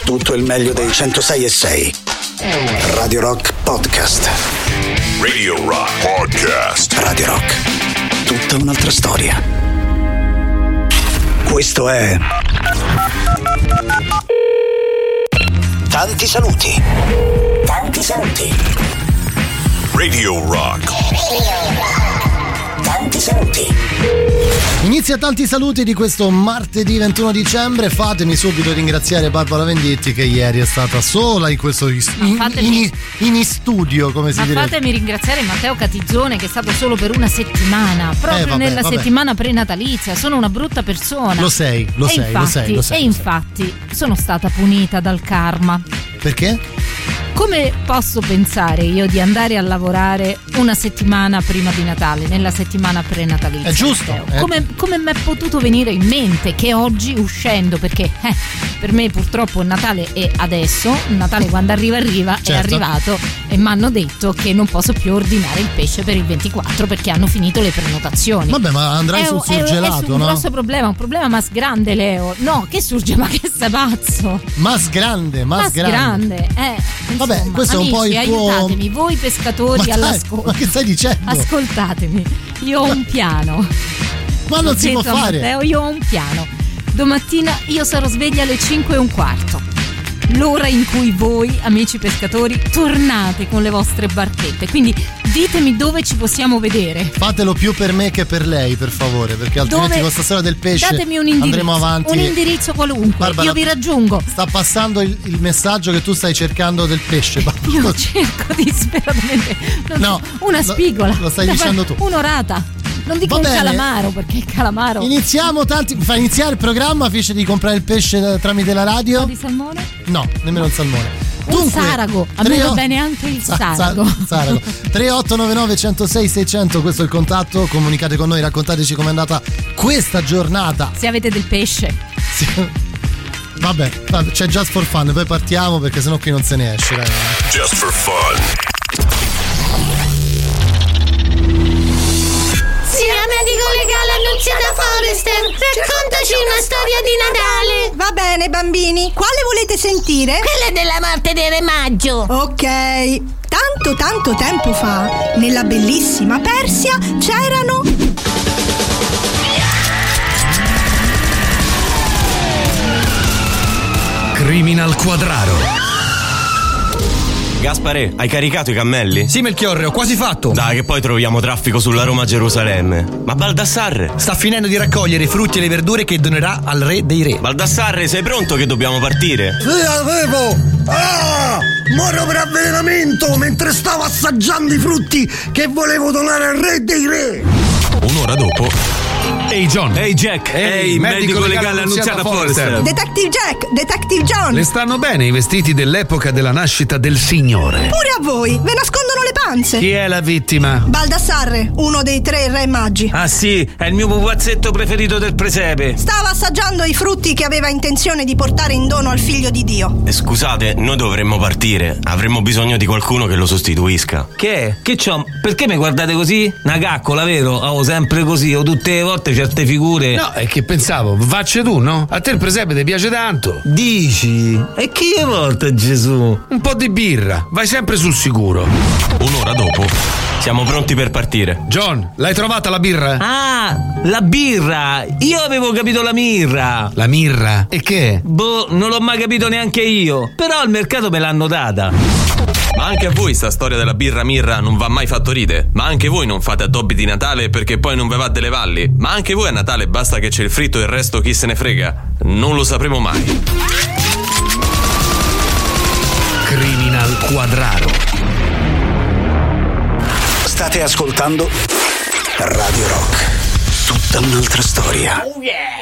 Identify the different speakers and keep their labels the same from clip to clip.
Speaker 1: tutto il meglio dei 106.6. Radio Rock Podcast.
Speaker 2: Radio Rock Podcast.
Speaker 1: Radio Rock, tutta un'altra storia. Questo è Tanti saluti. Tanti saluti.
Speaker 2: Radio Rock.
Speaker 1: Tanti saluti.
Speaker 3: Inizia Tanti saluti di questo martedì 21 dicembre. Fatemi subito ringraziare Barbara Venditti, che ieri è stata sola in questo in studio, come si dice.
Speaker 4: Fatemi ringraziare Matteo Catizzone, che è stato solo per una settimana, proprio nella settimana prenatalizia. Sono una brutta persona.
Speaker 3: Lo sei.
Speaker 4: E infatti sono stata punita dal karma.
Speaker 3: Perché?
Speaker 4: Come posso pensare io di andare a lavorare una settimana prima di Natale, nella settimana prenatalizia?
Speaker 3: È giusto.
Speaker 4: Come mi è potuto venire in mente che oggi, uscendo, perché per me purtroppo il Natale è adesso, il Natale quando arriva
Speaker 3: certo.
Speaker 4: È arrivato, e mi hanno detto che non posso più ordinare il pesce per il 24 perché hanno finito le prenotazioni.
Speaker 3: Vabbè, ma andrai sul surgelato,
Speaker 4: no? È un
Speaker 3: no?
Speaker 4: grosso problema, un problema mas grande, Leo. No, che surge, ma che sei pazzo?
Speaker 3: Mas grande. Vabbè, questo
Speaker 4: amici,
Speaker 3: è un po' il tuo...
Speaker 4: aiutatemi, voi pescatori all'ascolto.
Speaker 3: Ma che stai dicendo?
Speaker 4: Ascoltatemi, io ho un piano.
Speaker 3: Ma non si può fare.
Speaker 4: Matteo, io ho un piano. Domattina io sarò sveglia alle 5:15. L'ora in cui voi, amici pescatori, tornate con le vostre barchette. Quindi ditemi dove ci possiamo vedere.
Speaker 3: Fatelo più per me che per lei, per favore, perché altrimenti questa storia del pesce
Speaker 4: datemi un indirizzo,
Speaker 3: andremo avanti.
Speaker 4: Un indirizzo qualunque.
Speaker 3: Barbara,
Speaker 4: io vi raggiungo.
Speaker 3: Sta passando il messaggio che tu stai cercando del pesce.
Speaker 4: Io cerco disperatamente. Una spigola.
Speaker 3: Lo stai dicendo tu.
Speaker 4: Un'orata. Non dico un calamaro, perché il calamaro.
Speaker 3: Iniziamo fa iniziare il programma, finisce di comprare il pesce tramite la radio.
Speaker 4: Un po' di salmone?
Speaker 3: No, nemmeno il salmone.
Speaker 4: Dunque, un sarago, a me va bene anche il sarago.
Speaker 3: 3899 106 600, questo è il contatto. Comunicate con noi, raccontateci com'è andata questa giornata.
Speaker 4: Se avete del pesce.
Speaker 3: Vabbè, c'è Just for Fun, poi partiamo perché sennò qui non se ne esce, ragazzi.
Speaker 2: Just for Fun.
Speaker 5: Sia medico legale Annunziata Forrester, raccontaci una storia di Natale.
Speaker 6: Va bene bambini, quale volete sentire?
Speaker 5: Quella della morte del Re Maggio.
Speaker 6: Ok. Tanto tempo fa, nella bellissima Persia c'erano...
Speaker 7: Criminal Quadraro.
Speaker 8: Gaspare, hai caricato i cammelli?
Speaker 7: Sì, Melchiorre, ho quasi fatto.
Speaker 8: Dai, che poi troviamo traffico sulla Roma-Gerusalemme. Ma Baldassarre?
Speaker 7: Sta finendo di raccogliere i frutti e le verdure che donerà al re dei re.
Speaker 8: Baldassarre, sei pronto che dobbiamo partire?
Speaker 9: Sì, avevo! Moro per avvelenamento mentre stavo assaggiando i frutti che volevo donare al re dei re.
Speaker 7: Un'ora dopo. Ehi John.
Speaker 8: Ehi Jack. Ehi, medico legale Annunziata Forrester.
Speaker 6: Detective Jack, Detective John.
Speaker 7: Le stanno bene i vestiti dell'epoca della nascita del Signore.
Speaker 6: Pure a voi, ve nascondono le panze.
Speaker 7: Chi è la vittima?
Speaker 6: Baldassarre, uno dei 3 re magi.
Speaker 10: Ah sì, è il mio pupazzetto preferito del presepe.
Speaker 6: Stava assaggiando i frutti che aveva intenzione di portare in dono al figlio di Dio.
Speaker 8: Scusate, noi dovremmo partire. Avremmo bisogno di qualcuno che lo sostituisca.
Speaker 10: Che c'ho? Perché mi guardate così? Una caccola, vero? Sempre così, o tutte le volte certe figure.
Speaker 7: No, è che pensavo, facci tu, no? A te il presepe ti piace tanto.
Speaker 10: Dici? E chi è morto Gesù?
Speaker 7: Un po' di birra, vai sempre sul sicuro.
Speaker 8: Un'ora dopo. Siamo pronti per partire.
Speaker 7: John, l'hai trovata la birra?
Speaker 10: Ah, la birra! Io avevo capito la mirra.
Speaker 7: La mirra? E che?
Speaker 10: Boh, non l'ho mai capito neanche io. Però al mercato me l'hanno data.
Speaker 11: Ma anche a voi sta storia della birra mirra non va mai fatto ride? Ma anche voi non fate addobbi di Natale perché poi non ve va delle valli? Ma anche voi a Natale basta che c'è il fritto e il resto chi se ne frega? Non lo sapremo mai.
Speaker 7: Criminal Quadraro.
Speaker 1: State ascoltando Radio Rock, tutta un'altra storia.
Speaker 5: Oh yeah!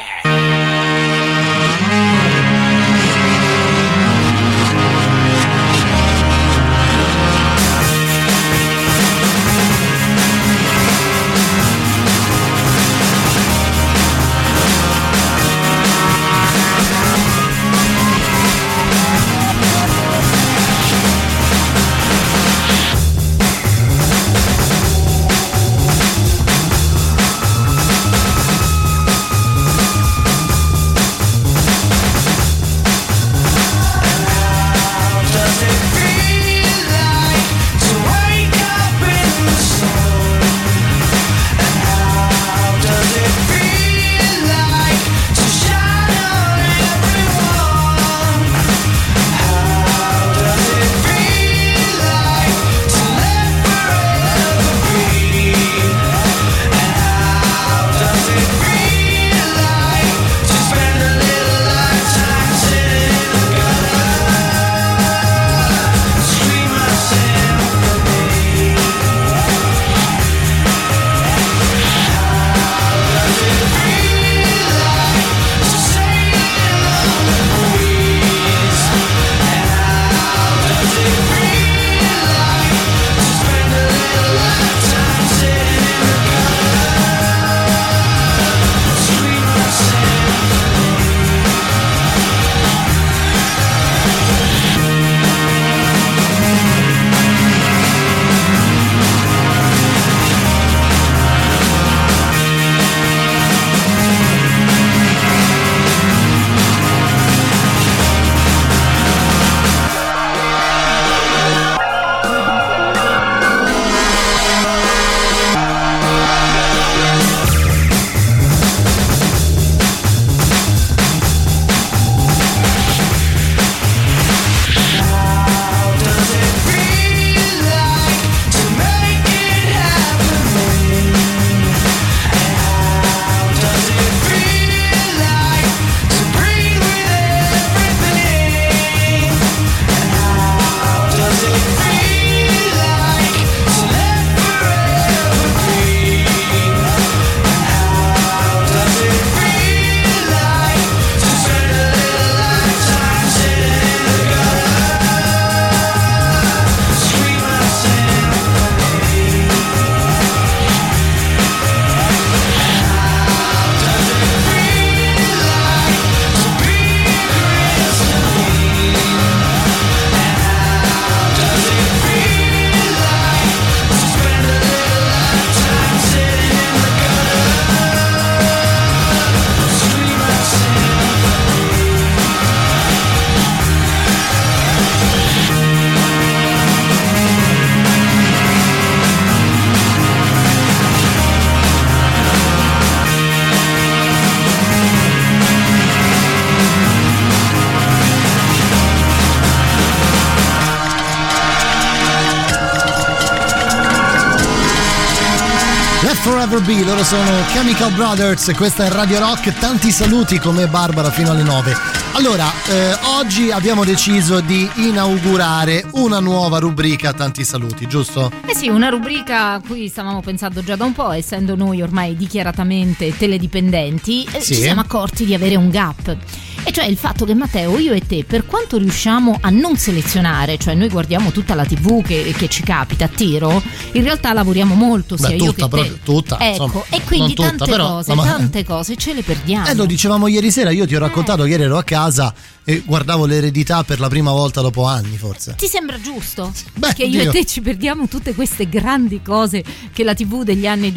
Speaker 3: Forever Be, loro sono Chemical Brothers, questa è Radio Rock, tanti saluti come Barbara fino alle 9. Allora, oggi abbiamo deciso di inaugurare una nuova rubrica, tanti saluti, giusto?
Speaker 4: Eh sì, una rubrica a cui stavamo pensando già da un po', essendo noi ormai dichiaratamente teledipendenti,
Speaker 3: sì.
Speaker 4: Ci siamo accorti di avere un gap. E cioè il fatto che Matteo, io e te, per quanto riusciamo a non selezionare, cioè noi guardiamo tutta la TV che ci capita a tiro, in realtà lavoriamo molto, sia io che te.
Speaker 3: Tutta,
Speaker 4: ecco,
Speaker 3: insomma,
Speaker 4: e quindi
Speaker 3: tutta,
Speaker 4: tante
Speaker 3: però,
Speaker 4: cose, tante cose ce le perdiamo.
Speaker 3: Lo dicevamo ieri sera, io ti ho raccontato che ieri ero a casa e guardavo l'Eredità per la prima volta dopo anni, forse.
Speaker 4: Ti sembra giusto?
Speaker 3: Beh,
Speaker 4: che io e te ci perdiamo tutte queste grandi cose che la TV degli anni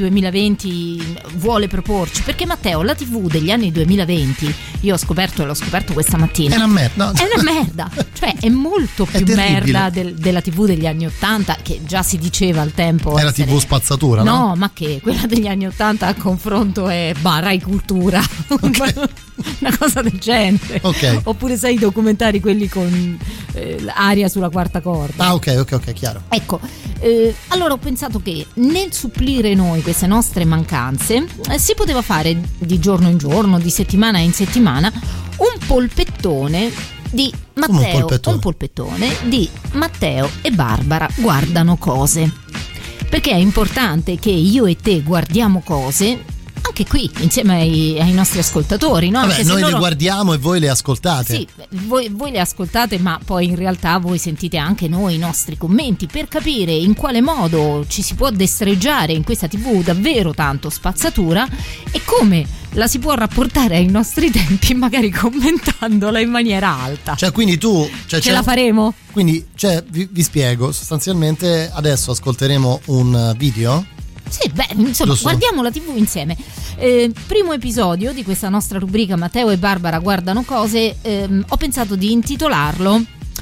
Speaker 4: 2020 vuole proporci? Perché Matteo, la TV degli anni 2020, io l'ho scoperto questa mattina,
Speaker 3: è una merda.
Speaker 4: È una merda, cioè è molto più merda della TV degli anni 80, che già si diceva al tempo.
Speaker 3: Era TV spazzatura, no?
Speaker 4: No, ma che quella degli anni 80 a confronto è Rai Cultura. Okay. Una cosa del genere.
Speaker 3: Okay.
Speaker 4: Oppure sai i documentari quelli con aria sulla quarta corda.
Speaker 3: Ah, ok, chiaro.
Speaker 4: Ecco, allora ho pensato che nel supplire noi queste nostre mancanze si poteva fare di giorno in giorno, di settimana in settimana, un polpettone di Matteo, un polpettone di Matteo e Barbara guardano cose. Perché è importante che io e te guardiamo cose anche qui insieme ai nostri ascoltatori, no?
Speaker 3: Vabbè, noi le guardiamo e voi le ascoltate.
Speaker 4: Sì, voi le ascoltate, ma poi in realtà voi sentite anche noi i nostri commenti per capire in quale modo ci si può destreggiare in questa TV davvero tanto spazzatura e come la si può rapportare ai nostri tempi, magari commentandola in maniera alta.
Speaker 3: Cioè, quindi tu
Speaker 4: ce la faremo?
Speaker 3: Quindi, vi spiego, sostanzialmente adesso ascolteremo un video.
Speaker 4: Sì, beh, insomma, guardiamo la TV insieme. Primo episodio di questa nostra rubrica Matteo e Barbara guardano cose. Ho pensato di intitolarlo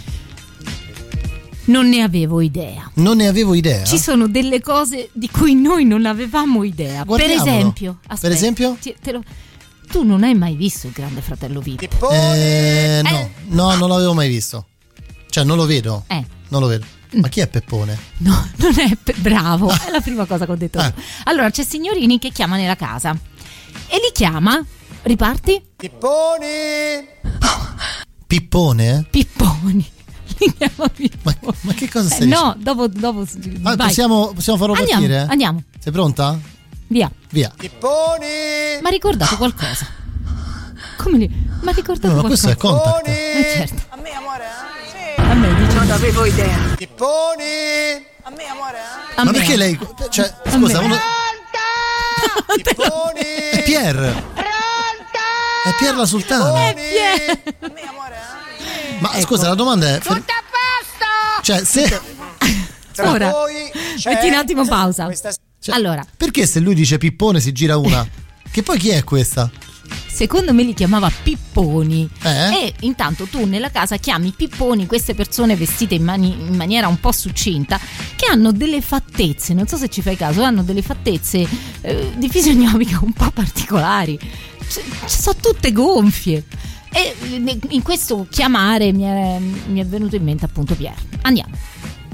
Speaker 4: Non ne avevo idea.
Speaker 3: Non ne avevo idea?
Speaker 4: Ci sono delle cose di cui noi non avevamo idea.
Speaker 3: Guardiamolo.
Speaker 4: Per esempio, aspetta,
Speaker 3: per esempio?
Speaker 4: Tu non hai mai visto Il Grande Fratello VIP?
Speaker 3: No, non l'avevo mai visto. Cioè, non lo vedo. Non lo vedo. Ma chi è Peppone?
Speaker 4: No, non è bravo, è la prima cosa che ho detto. Allora c'è Signorini che chiama nella casa e li chiama. Riparti?
Speaker 3: Pippone.
Speaker 4: Pipponi. Li chiama Pipponi.
Speaker 3: Ma che cosa stai dicendo?
Speaker 4: No, dopo
Speaker 3: possiamo farlo partire?
Speaker 4: Andiamo.
Speaker 3: Sei pronta?
Speaker 4: Via.
Speaker 3: Pipponi.
Speaker 4: Ma ha ricordato qualcosa? Come lì? Ma ha ricordato qualcosa?
Speaker 3: Ma questo è Contact.
Speaker 4: Certo.
Speaker 6: A me, amore?
Speaker 4: A me dice
Speaker 6: non avevo idea.
Speaker 3: Pipponi.
Speaker 6: A me, amore?
Speaker 3: Ma perché lei? Cioè, scusa, uno.
Speaker 6: Pipponi.
Speaker 3: È Pier. È Pier la Sultana.
Speaker 4: È Pier.
Speaker 6: A me, amore?
Speaker 3: Ma scusa, la domanda è.
Speaker 5: Tutto a posto!
Speaker 3: Cioè, se.
Speaker 4: Ora, metti un attimo pausa.
Speaker 3: Cioè,
Speaker 4: allora,
Speaker 3: perché se lui dice Pippone si gira una? Che poi chi è questa?
Speaker 4: Secondo me li chiamava Pipponi.
Speaker 3: E
Speaker 4: intanto tu nella casa chiami Pipponi queste persone vestite in maniera un po' succinta, che hanno delle fattezze, non so se ci fai caso, hanno delle fattezze di fisionomica un po' particolari, sono tutte gonfie. E in questo chiamare mi è venuto in mente appunto Pier. Andiamo.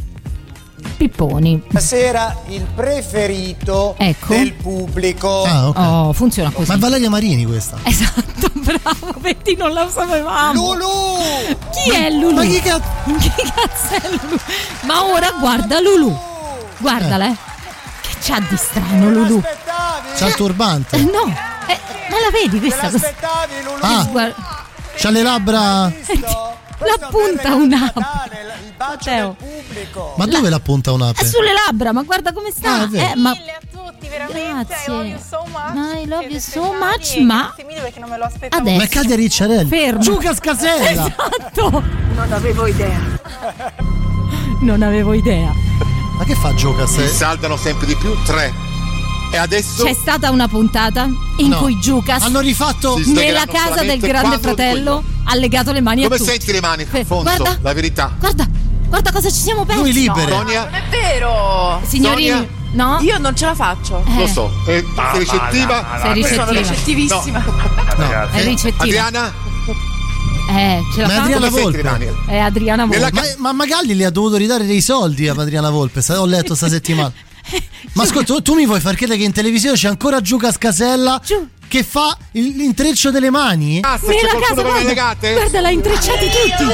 Speaker 4: Pipponi.
Speaker 12: Stasera il preferito del pubblico.
Speaker 3: Ah, ok.
Speaker 4: Oh, funziona così.
Speaker 3: Ma è Valeria Marini questa?
Speaker 4: Esatto, bravo, vedi, non la sapevamo.
Speaker 12: Lulu!
Speaker 4: Chi è Lulu?
Speaker 3: Ma
Speaker 4: chi cazzo è Lulu? Ma ora guarda Lulu. Guardala, Che c'ha di strano Lulu?
Speaker 3: C'ha il turbante.
Speaker 4: No, ma la vedi questa cosa?
Speaker 3: C'ha le labbra.
Speaker 4: La punta un'ape. Matteo.
Speaker 3: Ma dove la punta un'ape?
Speaker 4: È sulle labbra, ma guarda come sta. Ma
Speaker 5: Mille a tutti, veramente.
Speaker 4: grazie.
Speaker 5: I love you so much.
Speaker 4: I love you so much, ma
Speaker 5: Grazie mille perché non me lo aspettavo.
Speaker 4: adesso
Speaker 3: Ma è Katia Ricciarelli.
Speaker 4: fermo.
Speaker 3: Giuca Scasella.
Speaker 4: Esatto.
Speaker 6: Non avevo idea.
Speaker 4: Non avevo idea.
Speaker 3: Ma che fa Giucas?
Speaker 13: Saltano sempre di più 3. E adesso
Speaker 4: C'è stata una puntata in cui Giucas
Speaker 3: hanno rifatto
Speaker 4: nella casa del Grande Fratello ha legato le mani
Speaker 13: come
Speaker 4: a tutti.
Speaker 13: senti le mani, Fonso?
Speaker 4: Guarda,
Speaker 13: La verità.
Speaker 4: guarda cosa ci siamo persi.
Speaker 3: Lui libere.
Speaker 13: Sonia?
Speaker 6: Non è vero.
Speaker 4: Signorini,
Speaker 13: Sonia?
Speaker 4: no?
Speaker 6: Io non ce la faccio.
Speaker 13: Lo so, sei ricettiva?
Speaker 4: Sei ricettiva.
Speaker 6: Sono ricettivissima.
Speaker 3: No.
Speaker 4: È ricettiva.
Speaker 13: Adriana?
Speaker 4: Ce la
Speaker 3: Ma
Speaker 4: fa?
Speaker 3: Adriana
Speaker 13: Come senti le
Speaker 3: Volpe.
Speaker 13: mani?
Speaker 4: È Adriana Volpe.
Speaker 3: Ma Magalli le ha dovuto ridare dei soldi a Adriana Volpe. Ho letto sta settimana. Ma ascolta, tu mi vuoi far credere che in televisione c'è ancora Giuca Scasella che fa l'intreccio delle mani?
Speaker 13: Se c'è qualcuno con le legate?
Speaker 4: Guarda, l'ha intrecciati tutti.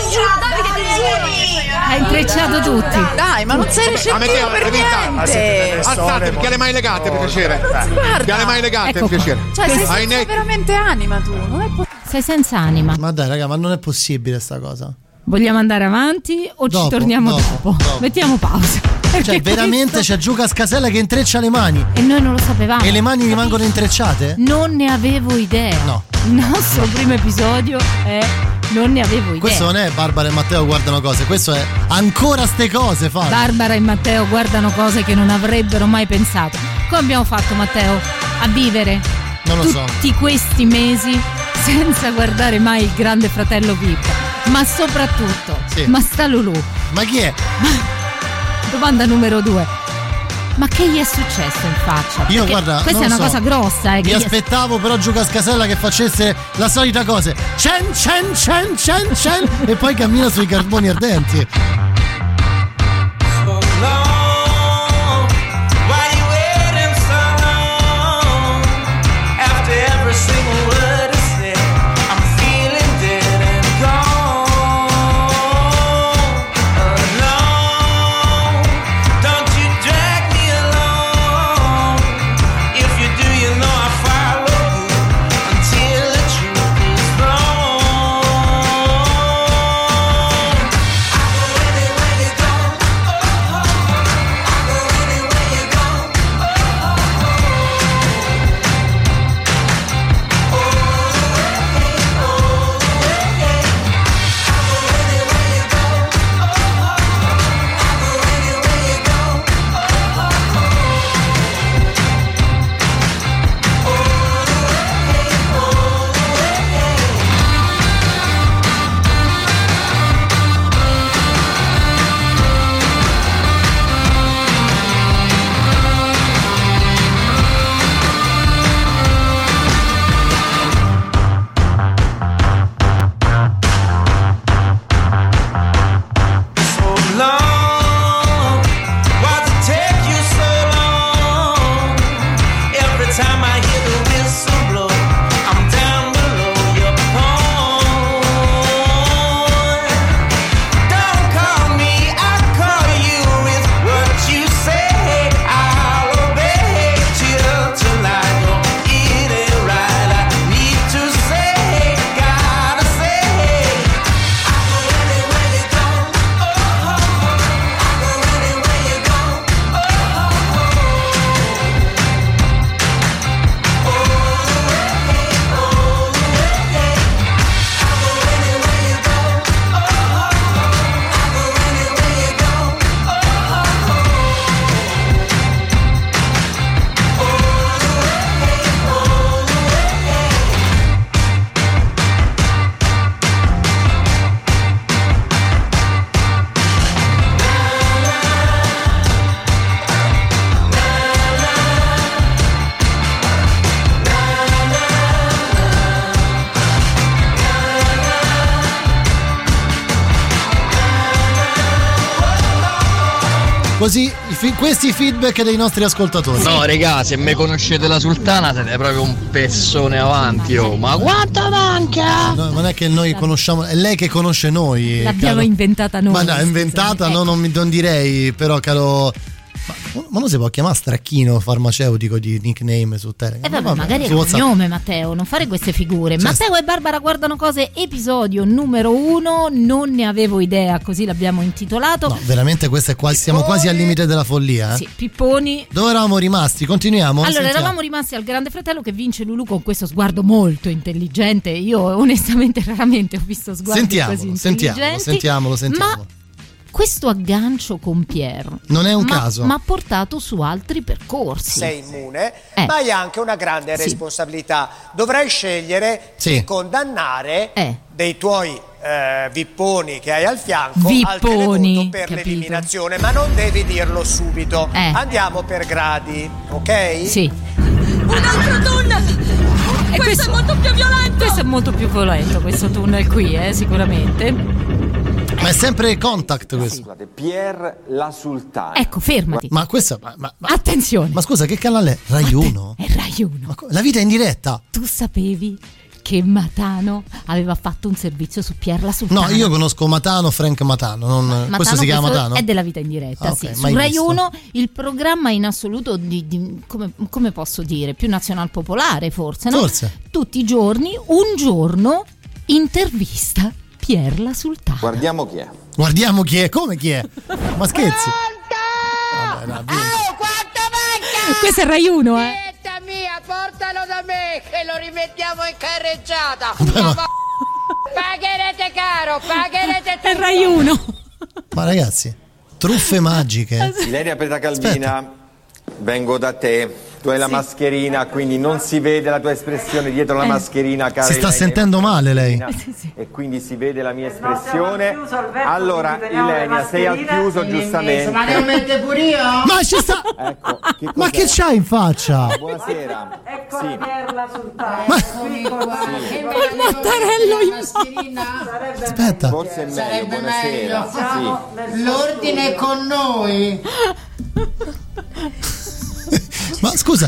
Speaker 4: Ha intrecciato tutti.
Speaker 14: Dai, ma non sei ricettivo per niente.
Speaker 13: Alzate, perché ha le mani legate, per piacere. Che ha le mani legate, per piacere.
Speaker 14: Cioè, sei veramente anima tu, non è possibile.
Speaker 4: Sei senza anima.
Speaker 3: Ma dai, raga, ma non è possibile sta cosa.
Speaker 4: Vogliamo andare avanti o ci torniamo dopo? Mettiamo pausa.
Speaker 3: Cioè, veramente c'è Giuca Scasella che intreccia le mani.
Speaker 4: E noi non lo sapevamo.
Speaker 3: E le mani rimangono intrecciate?
Speaker 4: Non ne avevo idea.
Speaker 3: No.
Speaker 4: Il nostro primo episodio è non ne avevo idea.
Speaker 3: Questo non è Barbara e Matteo guardano cose, questo è ancora ste cose fanno.
Speaker 4: Barbara e Matteo guardano cose che non avrebbero mai pensato. Come abbiamo fatto, Matteo, a vivere
Speaker 3: non lo
Speaker 4: tutti questi mesi senza guardare mai il Grande Fratello VIP? Ma soprattutto, ma sta Lulù?
Speaker 3: Ma chi è?
Speaker 4: Domanda numero 2. Ma che gli è successo in faccia?
Speaker 3: Io
Speaker 4: Perché
Speaker 3: guarda,
Speaker 4: questa è una cosa grossa.
Speaker 3: Mi aspettavo però Giuca Scasella che facesse la solita cosa. Cen e poi cammina sui carboni ardenti. Così questi feedback dei nostri ascoltatori.
Speaker 15: No, regà, se me conoscete la sultana siete proprio un pezzone avanti, oh. Ma quanto manca?
Speaker 3: No, non è che noi conosciamo, è lei che conosce noi.
Speaker 4: L'abbiamo inventata noi.
Speaker 3: Ma no, inventata no, non direi, però caro. Ma non si può chiamare Stracchino farmaceutico di nickname su Telegram?
Speaker 4: Vabbè, magari è il cognome, Matteo, non fare queste figure. Cioè, Matteo e Barbara guardano cose, episodio numero 1, non ne avevo idea, così l'abbiamo intitolato.
Speaker 3: No, veramente questo è quasi, siamo quasi al limite della follia.
Speaker 4: Sì, Pipponi.
Speaker 3: Dove eravamo rimasti? Continuiamo?
Speaker 4: Allora, eravamo rimasti al Grande Fratello che vince Lulù con questo sguardo molto intelligente. Io onestamente raramente ho visto sguardi così intelligenti.
Speaker 3: Sentiamolo.
Speaker 4: Ma questo aggancio con Pierre
Speaker 3: non è un caso,
Speaker 4: ma ha portato su altri percorsi.
Speaker 12: Sei immune, ma hai anche una grande responsabilità. Dovrai scegliere di condannare dei tuoi vipponi che hai al fianco al televoto per l'eliminazione, ma non devi dirlo subito. Andiamo per gradi, ok?
Speaker 4: Sì.
Speaker 5: Un altro tunnel! Questo è molto più violento!
Speaker 4: Questo è molto più violento, questo tunnel qui, sicuramente.
Speaker 3: Ma sempre Contact questo.
Speaker 16: Pier la Sultana.
Speaker 4: Ecco, fermati.
Speaker 3: Ma questa
Speaker 4: attenzione.
Speaker 3: Ma scusa, che canale è? Rai 1?
Speaker 4: È Rai 1.
Speaker 3: La vita è in diretta.
Speaker 4: Tu sapevi che Matano aveva fatto un servizio su Pier la Sultana?
Speaker 3: No, io conosco Matano, Frank Matano,
Speaker 4: Matano,
Speaker 3: questo si chiama Matano?
Speaker 4: È della vita in diretta,
Speaker 3: okay,
Speaker 4: sì. Su Rai 1 il programma in assoluto come posso dire, più nazional popolare forse, no?
Speaker 3: Forse.
Speaker 4: Tutti i giorni, un giorno, intervista Pier la Sultana.
Speaker 16: Guardiamo chi è.
Speaker 3: Guardiamo chi è, come chi è? Ma scherzi? Vabbè,
Speaker 5: quanto manca!
Speaker 4: Questo è Rai 1,
Speaker 5: mia, portalo da me che lo rimettiamo in carreggiata. Pagherete caro, pagherete tutto.
Speaker 4: È Rai 1.
Speaker 3: Ma ragazzi, truffe magiche.
Speaker 16: Ilaria Petacalbina, vengo da te. Tu hai la mascherina, quindi non si vede la tua espressione dietro la mascherina, cara.
Speaker 3: Si sta sentendo male lei.
Speaker 16: E quindi si vede la mia espressione. Allora, Ilenia, sei al chiuso giustamente.
Speaker 5: Ma devo mettere pure io?
Speaker 3: Ma ci sta.
Speaker 16: Ecco,
Speaker 3: ma che c'hai in faccia?
Speaker 16: Buonasera.
Speaker 5: Ecco
Speaker 16: sì.
Speaker 5: la Sultana.
Speaker 3: Ma...
Speaker 4: Col mattarello in mano.
Speaker 3: Aspetta.
Speaker 16: Forse è meglio, buonasera.
Speaker 5: Sì. L'ordine è con noi.
Speaker 3: Ma scusa,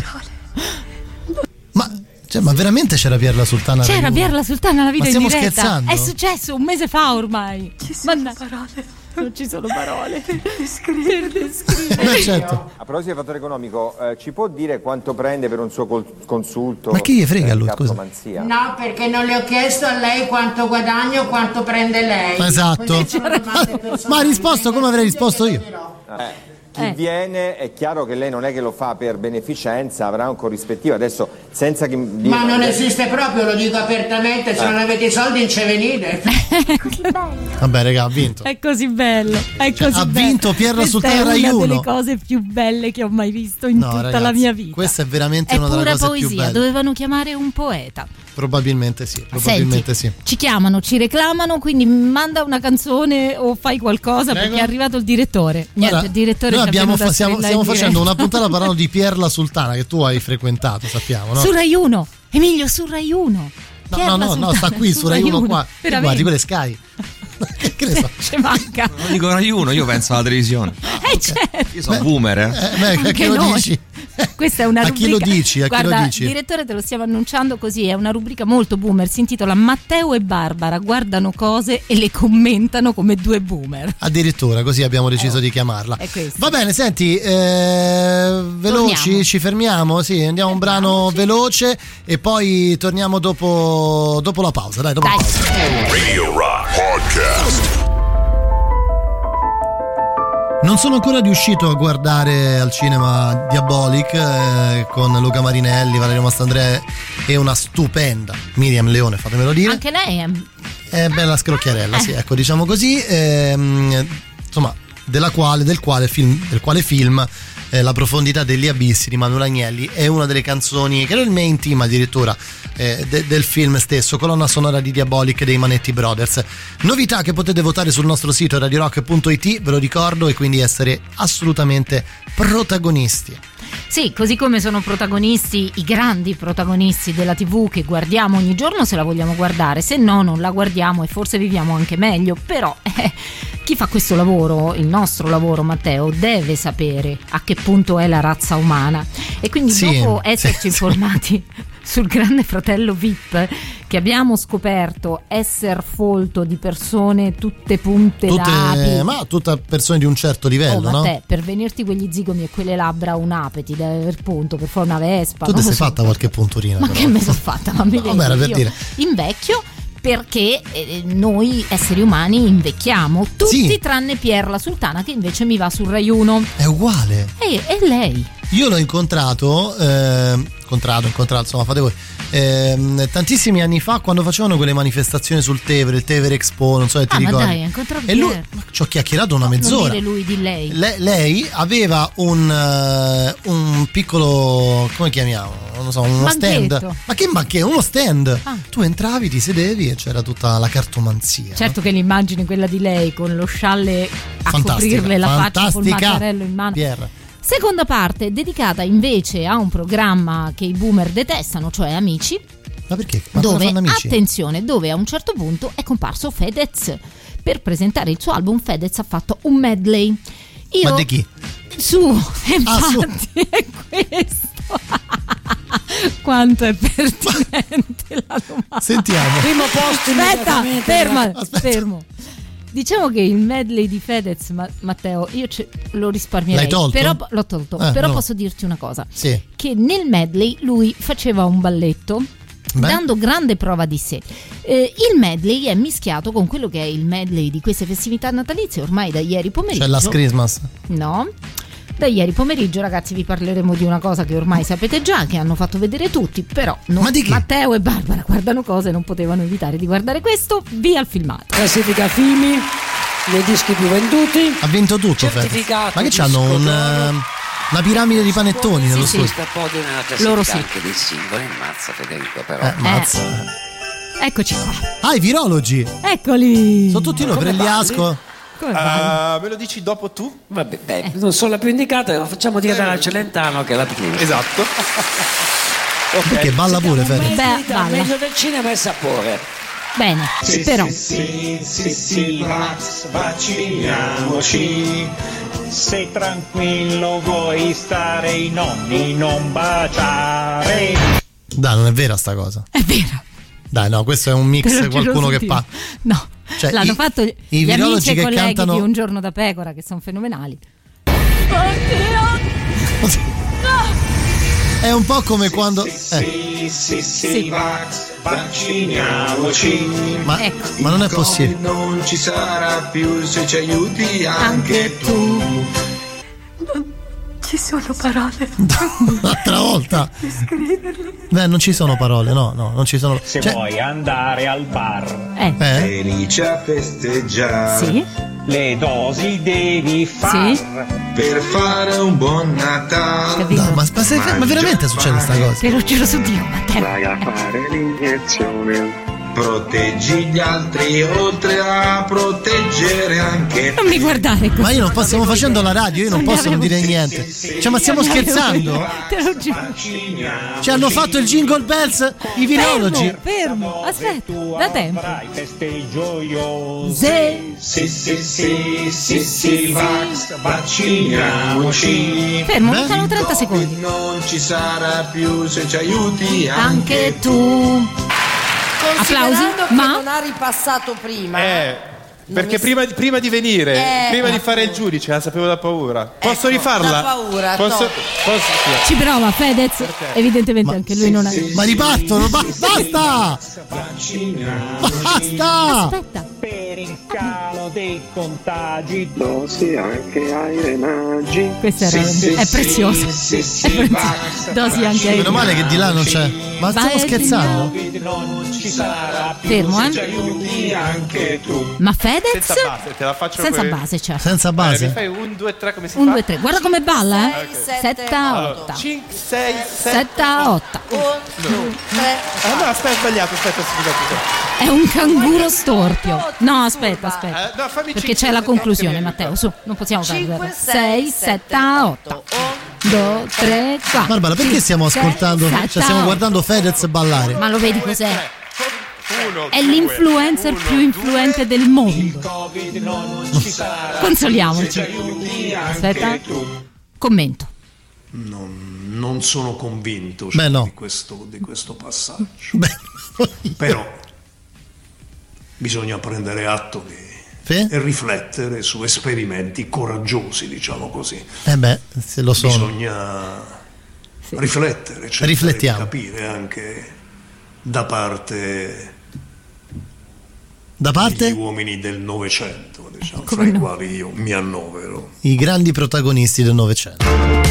Speaker 3: ma veramente c'era Pier la Sultana?
Speaker 4: C'era Pier la Sultana alla vita in diretta.
Speaker 3: Ma stiamo scherzando?
Speaker 4: È successo un mese fa ormai.
Speaker 5: Parole.
Speaker 4: Non ci sono parole per descrivere.
Speaker 3: Certo.
Speaker 16: A proposito del fattore economico, ci può dire quanto prende per un suo consulto?
Speaker 3: Ma chi gli frega lui, scusa?
Speaker 5: No, perché non le ho chiesto a lei quanto guadagno, quanto prende lei.
Speaker 3: Esatto. Ma ha risposto come avrei risposto io.
Speaker 16: Chi viene, è chiaro che lei non è che lo fa per beneficenza, avrà un corrispettivo. Adesso senza che
Speaker 5: ma non esiste proprio, lo dico apertamente, se non avete i soldi non ci venite.
Speaker 3: Vabbè raga, ha vinto.
Speaker 4: È così bello, è così
Speaker 3: ha vinto Pier la Sultana Rai 1.
Speaker 4: È una delle cose più belle che ho mai visto in tutta
Speaker 3: ragazzi,
Speaker 4: la mia vita.
Speaker 3: Questa è veramente una delle cose
Speaker 4: poesia,
Speaker 3: più belle.
Speaker 4: Dovevano chiamare un poeta.
Speaker 3: Probabilmente sì,
Speaker 4: Senti,
Speaker 3: sì.
Speaker 4: Ci chiamano, ci reclamano, quindi manda una canzone o fai qualcosa. Prego. Perché è arrivato il direttore. Niente, il direttore
Speaker 3: noi stiamo facendo una puntata parlando di Pier la Sultana che tu hai frequentato, sappiamo, no?
Speaker 4: Su Rai 1, Emilio, su Rai 1.
Speaker 3: No, sta qui su Rai 1 qua. Guardi, quelle Sky. Che ne so?
Speaker 4: Ci manca.
Speaker 17: Non dico Rai 1, io penso alla televisione.
Speaker 4: Certo.
Speaker 17: Io sono boomer,
Speaker 3: a chi lo dici?
Speaker 4: Questa è una rubrica.
Speaker 3: A chi lo dici?
Speaker 4: Guarda, direttore, te lo stiamo annunciando così. È una rubrica molto boomer. Si intitola Matteo e Barbara guardano cose e le commentano come due boomer.
Speaker 3: Addirittura, così abbiamo deciso di chiamarla. Va bene, senti, veloci, torniamo. Ci fermiamo. Sì, andiamo un brano veloce e poi torniamo dopo la pausa. Dai, dopo la pausa.
Speaker 2: Radio Rock Podcast.
Speaker 3: Non sono ancora riuscito a guardare al cinema Diabolic con Luca Marinelli, Valerio Mastandrea e una stupenda Miriam Leone, fatemelo dire.
Speaker 4: Anche lei
Speaker 3: è bella scrocchiarella, sì, ecco, diciamo così. Insomma, del quale film La profondità degli abissi di Manuel Agnelli è una delle canzoni che era il main theme addirittura del film stesso, colonna sonora di Diabolic dei Manetti Brothers. Novità che potete votare sul nostro sito radiorock.it, ve lo ricordo, e quindi essere assolutamente protagonisti.
Speaker 4: Sì, così come sono protagonisti i grandi protagonisti della TV che guardiamo ogni giorno se la vogliamo guardare, se no non la guardiamo e forse viviamo anche meglio. Però chi fa questo lavoro, il nostro lavoro, Matteo, deve sapere a che punto è la razza umana, e quindi dopo esserci informati sul Grande Fratello VIP, che abbiamo scoperto essere folto di persone tutte punte d'api,
Speaker 3: ma tutte persone di un certo livello, no?
Speaker 4: Te, per venirti quegli zigomi e quelle labbra un'ape ti deve aver punto per fare una vespa.
Speaker 3: Tu ti sei fatta qualche punturina?
Speaker 4: Ma
Speaker 3: però.
Speaker 4: Che me sono fatta? Ma mi
Speaker 3: era per dire.
Speaker 4: Invecchio perché noi esseri umani invecchiamo tutti, tranne Pier la Sultana, che invece mi va sul Rai 1.
Speaker 3: È uguale.
Speaker 4: E lei?
Speaker 3: Io l'ho incontrato, insomma, fate voi. Tantissimi anni fa, quando facevano quelle manifestazioni sul Tevere, il Tevere Expo, non so se ti ricordi.
Speaker 4: Ma dai, incontrato
Speaker 3: e lui, ci ho chiacchierato una mezz'ora.
Speaker 4: Non dire lui di lei.
Speaker 3: Lei aveva un piccolo, come chiamiamo? Non lo so, uno
Speaker 4: banchetto.
Speaker 3: Stand. Ma che banchetto? Uno stand. Tu entravi, ti sedevi e c'era tutta la cartomanzia.
Speaker 4: Certo, no? Che l'immagine quella di lei con lo scialle a coprirle la faccia col mattarello in mano.
Speaker 3: Pier.
Speaker 4: Seconda parte dedicata invece a un programma che i boomer detestano, cioè Amici.
Speaker 3: Ma perché? Ma
Speaker 4: dove,
Speaker 3: Amici?
Speaker 4: Attenzione, dove a un certo punto è comparso Fedez. per presentare il suo album Fedez ha fatto un medley.
Speaker 3: Ma di chi?
Speaker 4: Infatti è questo. Quanto è pertinente la domanda.
Speaker 3: Sentiamo.
Speaker 18: Primo posto.
Speaker 4: Fermo. Diciamo che il medley di Fedez, Matteo, io lo risparmierei.
Speaker 3: L'hai tolto?
Speaker 4: Però l'ho tolto. Però
Speaker 3: no.
Speaker 4: posso dirti una cosa.
Speaker 3: Sì.
Speaker 4: Che nel medley lui faceva un balletto. Dando grande prova di sé. Il medley è mischiato con quello che è il medley di queste festività natalizie ormai da ieri pomeriggio.
Speaker 3: C'è Last Christmas?
Speaker 4: No. Da ieri pomeriggio, ragazzi, vi parleremo di una cosa che ormai sapete già, che hanno fatto vedere tutti, però Matteo e Barbara guardano cose e non potevano evitare di guardare questo. Via il filmato.
Speaker 18: Classifica film, i dischi più venduti.
Speaker 3: Ha vinto tutto, Fedez. Ma che c'hanno una piramide di panettoni nello studio?
Speaker 19: Sta podio nella classifica anche dei singoli. Mazza Federico, però.
Speaker 3: Mazza.
Speaker 4: Eccoci qua.
Speaker 3: I virologi.
Speaker 4: Eccoli.
Speaker 3: Sono tutti noi per gli asco.
Speaker 20: Me lo dici dopo tu?
Speaker 18: Vabbè, non sono la più indicata, lo facciamo dire dalla Celentano che è la più.
Speaker 20: Esatto.
Speaker 3: Okay. Perché balla pure, Fedez.
Speaker 4: Balla.
Speaker 18: Meglio del cinema è sapore.
Speaker 4: Bene, però.
Speaker 21: Sì, vacciniamoci. Sei tranquillo, vuoi stare i nonni, non baciare.
Speaker 3: Dai, non è vera sta cosa.
Speaker 4: È vera.
Speaker 3: Dai, no, questo è un mix, qualcuno che fa.
Speaker 4: No.
Speaker 3: Cioè,
Speaker 4: l'hanno fatto
Speaker 3: i
Speaker 4: gli amici e
Speaker 3: che
Speaker 4: colleghi
Speaker 3: cantano...
Speaker 4: di Un giorno da pecora, che sono fenomenali.
Speaker 3: È un po' come quando
Speaker 21: sì. Vacciniamoci.
Speaker 3: Ma non è possibile.
Speaker 21: Non ci sarà più se ci aiuti anche tu.
Speaker 22: Ci sono parole.
Speaker 3: L'altra volta. Beh, non ci sono parole, no, non ci sono.
Speaker 21: Se vuoi andare al bar, felice a festeggiare.
Speaker 4: Sì.
Speaker 21: Le dosi devi fare per fare un buon Natale.
Speaker 3: No, ma veramente succede sta cosa?
Speaker 4: Te lo giuro su Dio, Matteo.
Speaker 21: Vai a fare l'iniezione. Proteggi gli altri oltre a proteggere anche te.
Speaker 4: Non mi guardare così.
Speaker 3: Ma io non stiamo facendo la radio, io non posso non dire niente. Cioè, ma stiamo scherzando?
Speaker 4: Te lo giuro.
Speaker 3: Ci hanno fatto il Jingle Bells i virologi.
Speaker 4: Fermo, aspetta, da tempo.
Speaker 21: Sì, vacciniamoci.
Speaker 4: Fermo, mancano 30 secondi.
Speaker 21: Non ci sarà più se ci aiuti
Speaker 4: anche tu. Applausi,
Speaker 18: ma non ha ripassato prima.
Speaker 20: Perché prima di venire, prima di fare il giudice, la sapevo da paura. Posso rifarla?
Speaker 18: Da paura.
Speaker 20: Posso?
Speaker 4: Ci prova Fedez. Evidentemente anche lui non ha.
Speaker 3: Ma ripartono, basta! Basta!
Speaker 4: Aspetta.
Speaker 21: Per il calo dei contagi, dosi anche ai renaggi.
Speaker 4: Questa è preziosa. Dosi anche ai.
Speaker 3: Meno male che di là non c'è. Ma stiamo scherzando?
Speaker 21: Non ci sarà più.
Speaker 4: Fermo,
Speaker 21: anche tu.
Speaker 4: Ma Fedez?
Speaker 20: Senza base, te la faccio
Speaker 4: senza base, certo.
Speaker 3: Senza base.
Speaker 20: Mi fai 1, 2, 3 come si
Speaker 4: 1,
Speaker 20: fa?
Speaker 4: 2, 3. Guarda come balla, 7, 8.
Speaker 20: 5, 6,
Speaker 4: 7, 8.
Speaker 21: 1, 2, 3.
Speaker 20: No, aspetta, sbagliato, scusate.
Speaker 4: È un canguro storpio. No, aspetta.
Speaker 20: No,
Speaker 4: perché c'è la conclusione, Matteo, su, non possiamo perdere. 6, 7, 8. 2, 3, 4.
Speaker 3: Barbara, perché stiamo ascoltando? Cioè, stiamo guardando Fedez ballare.
Speaker 4: Ma lo vedi cos'è? È l'influencer più influente del mondo. Consoliamoci. Aspetta. Commento.
Speaker 23: Non sono convinto di questo passaggio. Però bisogna prendere atto e riflettere su esperimenti coraggiosi, diciamo così.
Speaker 3: Se lo sono.
Speaker 23: Bisogna riflettere,
Speaker 3: riflettiamo,
Speaker 23: capire anche da parte
Speaker 3: degli
Speaker 23: uomini del Novecento, diciamo, fra i quali io mi annovero.
Speaker 3: I grandi protagonisti del Novecento.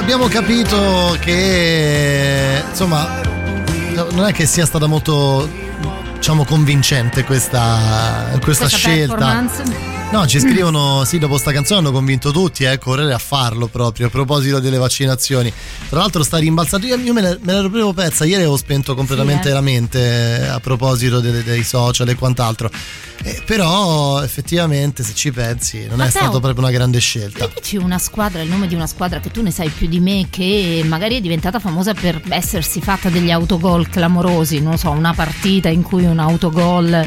Speaker 3: abbiamo capito che insomma non è che sia stata molto, diciamo, convincente questa scelta. No, ci scrivono, sì, dopo sta canzone hanno convinto tutti a correre a farlo proprio, a proposito delle vaccinazioni. Tra l'altro sta rimbalzando, io me l'ero proprio persa, ieri avevo spento completamente la mente a proposito dei social e quant'altro. Però effettivamente, se ci pensi, non è stata proprio una grande scelta.
Speaker 4: Mi dici una squadra, il nome di una squadra che tu ne sai più di me, che magari è diventata famosa per essersi fatta degli autogol clamorosi, non so, una partita in cui un autogol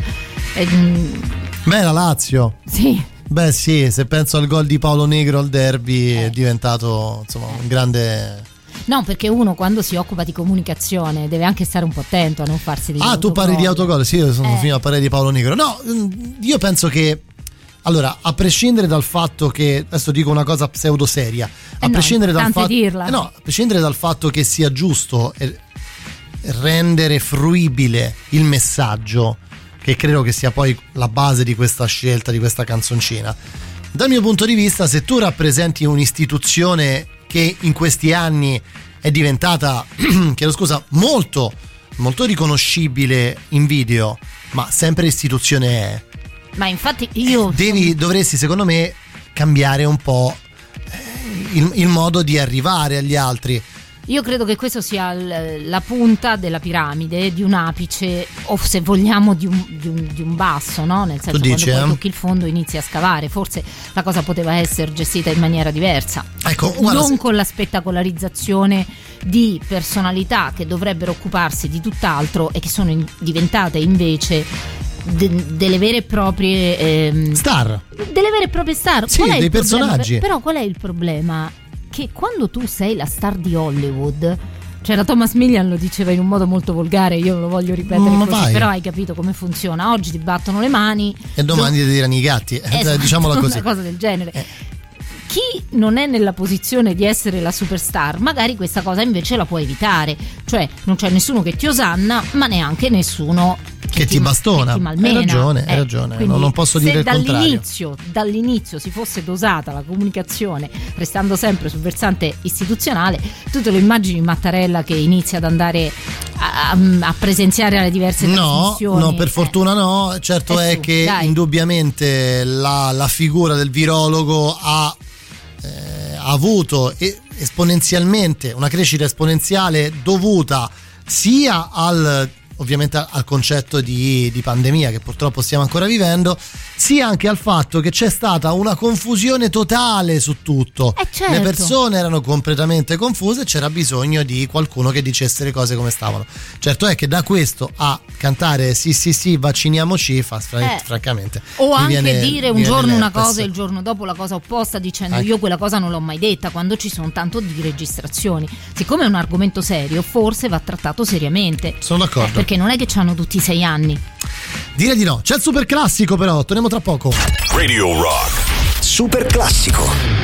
Speaker 3: Beh, la Lazio.
Speaker 4: Sì.
Speaker 3: Beh, sì, se penso al gol di Paolo Negro al derby è diventato, insomma, un grande...
Speaker 4: No, perché uno quando si occupa di comunicazione deve anche stare un po' attento a non farsi degli autogol.
Speaker 3: Tu parli di autogol? Sì, io sono fino a parlare di Paolo Negro. No, io penso che, allora, a prescindere dal fatto che, adesso dico una cosa pseudo seria, a prescindere dal fatto, a prescindere dal fatto che sia giusto rendere fruibile il messaggio, che credo che sia poi la base di questa scelta, di questa canzoncina. Dal mio punto di vista, se tu rappresenti un'istituzione che in questi anni è diventata, chiedo scusa, molto, molto riconoscibile in video, ma sempre istituzione è.
Speaker 4: Ma infatti
Speaker 3: dovresti, secondo me, cambiare un po' il modo di arrivare agli altri.
Speaker 4: Io credo che questo sia la punta della piramide, di un apice, o se vogliamo di un basso, no? Nel senso, quando poi tocchi il fondo inizi a scavare. Forse la cosa poteva essere gestita in maniera diversa,
Speaker 3: ecco,
Speaker 4: non con la spettacolarizzazione di personalità che dovrebbero occuparsi di tutt'altro e che sono diventate invece delle vere e proprie
Speaker 3: star.
Speaker 4: Delle vere e proprie star.
Speaker 3: Sì, dei personaggi.
Speaker 4: Però qual è il problema? Che quando tu sei la star di Hollywood, cioè la Thomas Millian lo diceva in un modo molto volgare, io lo voglio ripetere così, però hai capito come funziona. Oggi ti battono le mani
Speaker 3: e domani ti tirano i gatti, diciamola così,
Speaker 4: una cosa del genere. Chi non è nella posizione di essere la superstar magari questa cosa invece la può evitare, cioè non c'è nessuno che ti osanna, ma neanche nessuno
Speaker 3: che ti bastona.
Speaker 4: Che ti malmena.
Speaker 3: Hai ragione. Non posso dire il contrario.
Speaker 4: Dall'inizio si fosse dosata la comunicazione, restando sempre sul versante istituzionale, tu te lo immagini Mattarella che inizia ad andare a presenziare alle diverse trasmissioni?
Speaker 3: No, per fortuna no. Certo è che indubbiamente la figura del virologo ha avuto esponenzialmente una crescita esponenziale dovuta sia ovviamente al concetto di pandemia che purtroppo stiamo ancora vivendo, sia anche al fatto che c'è stata una confusione totale su tutto.
Speaker 4: Certo.
Speaker 3: Le persone erano completamente confuse e c'era bisogno di qualcuno che dicesse le cose come stavano. Certo è che da questo a cantare sì vacciniamoci francamente,
Speaker 4: o anche dire un giorno una cosa e il giorno dopo la cosa opposta, dicendo io quella cosa non l'ho mai detta, quando ci sono tanto di registrazioni. Siccome è un argomento serio, forse va trattato seriamente.
Speaker 3: Sono d'accordo,
Speaker 4: perché non è che c'hanno tutti 6 anni.
Speaker 3: Direi di no. C'è il super classico, però torniamo tra poco.
Speaker 2: Radio Rock
Speaker 1: Super classico.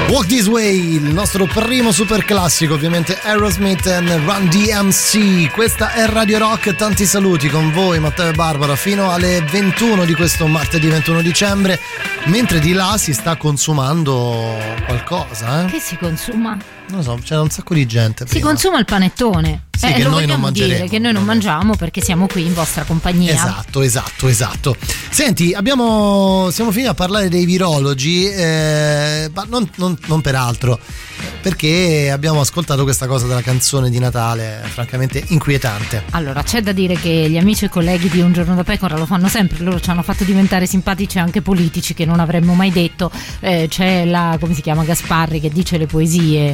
Speaker 3: Walk This Way, il nostro primo super classico, ovviamente Aerosmith and Run DMC. Questa è Radio Rock, tanti saluti con voi Matteo e Barbara fino alle 21 di questo martedì 21 dicembre, mentre di là si sta consumando qualcosa.
Speaker 4: Che si consuma?
Speaker 3: Non lo so, c'era un sacco di gente prima.
Speaker 4: Si consuma il panettone.
Speaker 3: Sì, che
Speaker 4: lo
Speaker 3: noi non
Speaker 4: vogliamo dire,
Speaker 3: mangeremo.
Speaker 4: che noi non mangiamo perché siamo qui in vostra compagnia.
Speaker 3: Esatto. Senti, siamo finiti a parlare dei virologi, ma non per altro, perché abbiamo ascoltato questa cosa della canzone di Natale, francamente inquietante.
Speaker 4: Allora, c'è da dire che gli amici e colleghi di Un Giorno da Pecora lo fanno sempre, loro ci hanno fatto diventare simpatici anche politici che non avremmo mai detto. C'è la, come si chiama, Gasparri che dice le poesie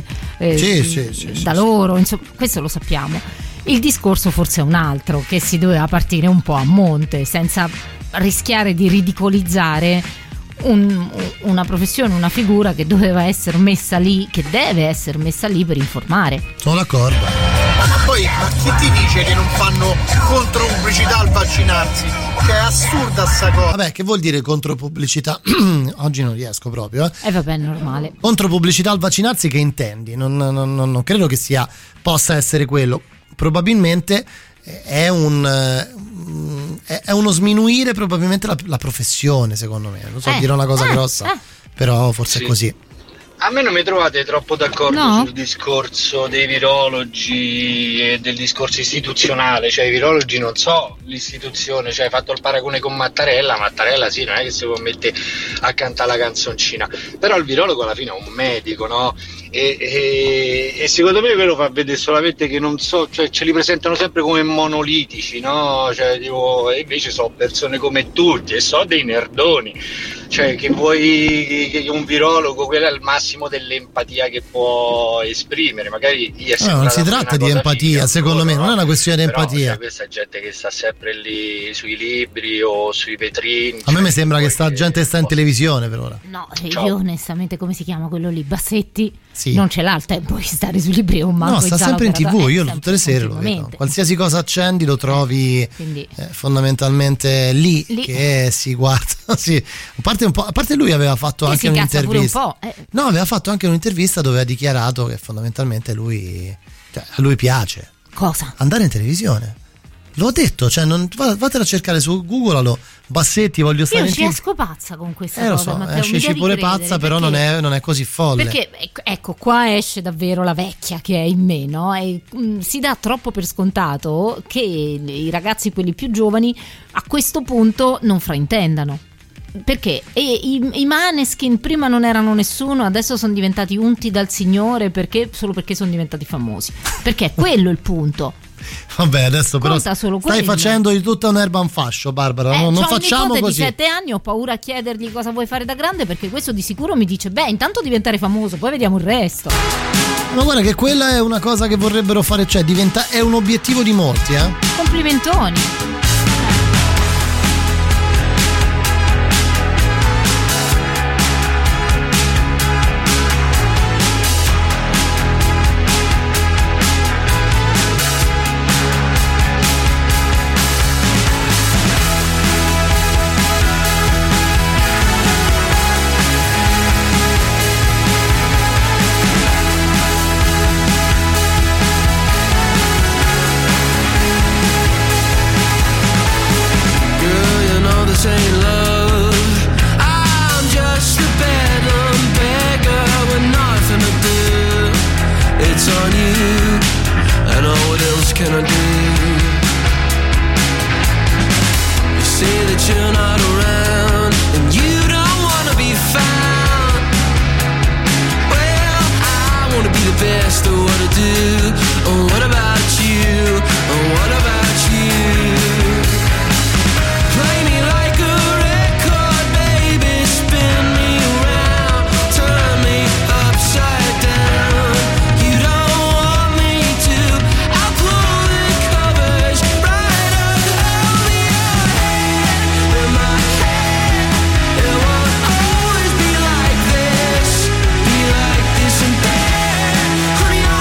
Speaker 4: da loro, insomma, questo lo sappiamo. Il discorso forse è un altro, che si doveva partire un po' a monte senza rischiare di ridicolizzare una professione, una figura che doveva essere messa lì, che deve essere messa lì per informare.
Speaker 3: Sono d'accordo.
Speaker 13: Ma poi chi ti dice che non fanno contropubblicità al vaccinarsi? Cioè è assurda sta cosa.
Speaker 3: Vabbè, che vuol dire contropubblicità? Oggi non riesco proprio.
Speaker 4: Vabbè, è normale.
Speaker 3: Contropubblicità al vaccinarsi che intendi? Non credo che possa essere quello. Probabilmente è uno sminuire probabilmente la professione, secondo me. Non so dire una cosa grossa, però forse è così.
Speaker 15: A me non mi trovate troppo d'accordo sul discorso dei virologi e del discorso istituzionale, cioè i virologi non so l'istituzione, cioè hai fatto il paragone con Mattarella sì, non è che si può mettere a cantare la canzoncina, però il virologo alla fine è un medico, no? E secondo me quello fa vedere solamente che non so, cioè ce li presentano sempre come monolitici, no? Cioè tipo, e invece so persone come tutti e so dei nerdoni, cioè che vuoi che un virologo, quello è il massimo dell'empatia che può esprimere, magari
Speaker 3: non si tratta di empatia, secondo me non è una questione di empatia.
Speaker 15: Cioè, questa gente che sta sempre lì sui libri o sui vetrini,
Speaker 3: a me mi sembra che sta gente sta in televisione per ora.
Speaker 4: No, io onestamente, come si chiama quello lì, Bassetti? Sì. Non ce l'ha il tempo di stare sui libri o manco.
Speaker 3: No, sta sempre in TV, io tutte le sere lo vedo. Qualsiasi cosa accendi lo trovi fondamentalmente lì che si guarda. Sì. A parte lui aveva fatto anche un'intervista. No, aveva fatto anche un'intervista dove ha dichiarato che fondamentalmente a lui piace.
Speaker 4: Cosa?
Speaker 3: Andare in televisione. L'ho detto, cioè vatela a cercare su Google, Bassetti, voglio stare in TV.
Speaker 4: Io ci esco pazza con questa cosa.
Speaker 3: Lo so, esci pure pazza, però non è così folle.
Speaker 4: Perché ecco, qua esce davvero la vecchia che è in me, no? E si dà troppo per scontato che i ragazzi, quelli più giovani, a questo punto non fraintendano. Perché i Maneskin prima non erano nessuno, adesso sono diventati unti dal Signore solo perché sono diventati famosi. Perché è quello il punto.
Speaker 3: Vabbè, adesso però stai facendo di tutta un'erba un fascio, Barbara. Non facciamo così. Ho un nipote di
Speaker 4: 7 anni, ho paura a chiedergli cosa vuoi fare da grande, perché questo di sicuro mi dice intanto diventare famoso, poi vediamo il resto.
Speaker 3: Ma guarda che quella è una cosa che vorrebbero fare, cioè è un obiettivo di molti,
Speaker 4: Complimentoni.
Speaker 8: Honey,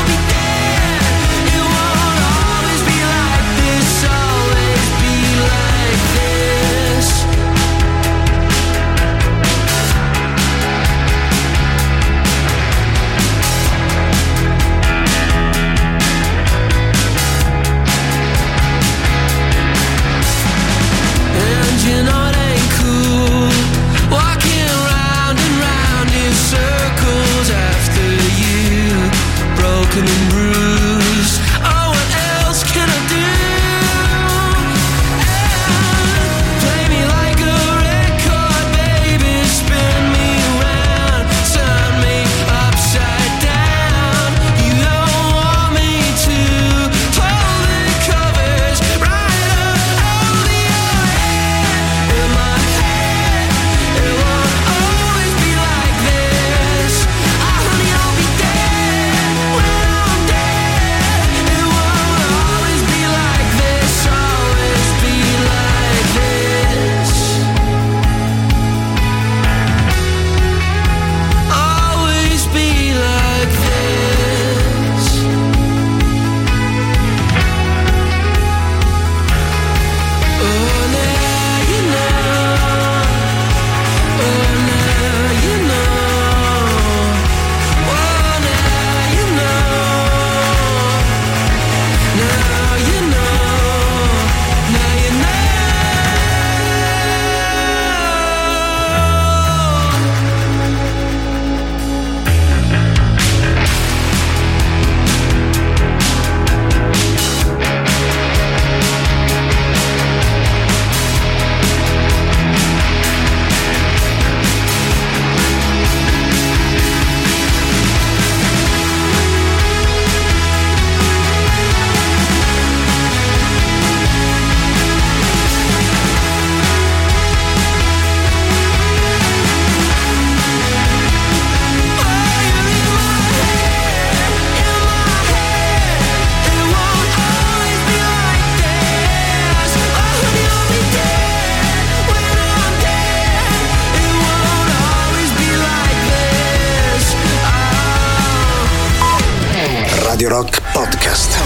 Speaker 1: Radio Rock Podcast.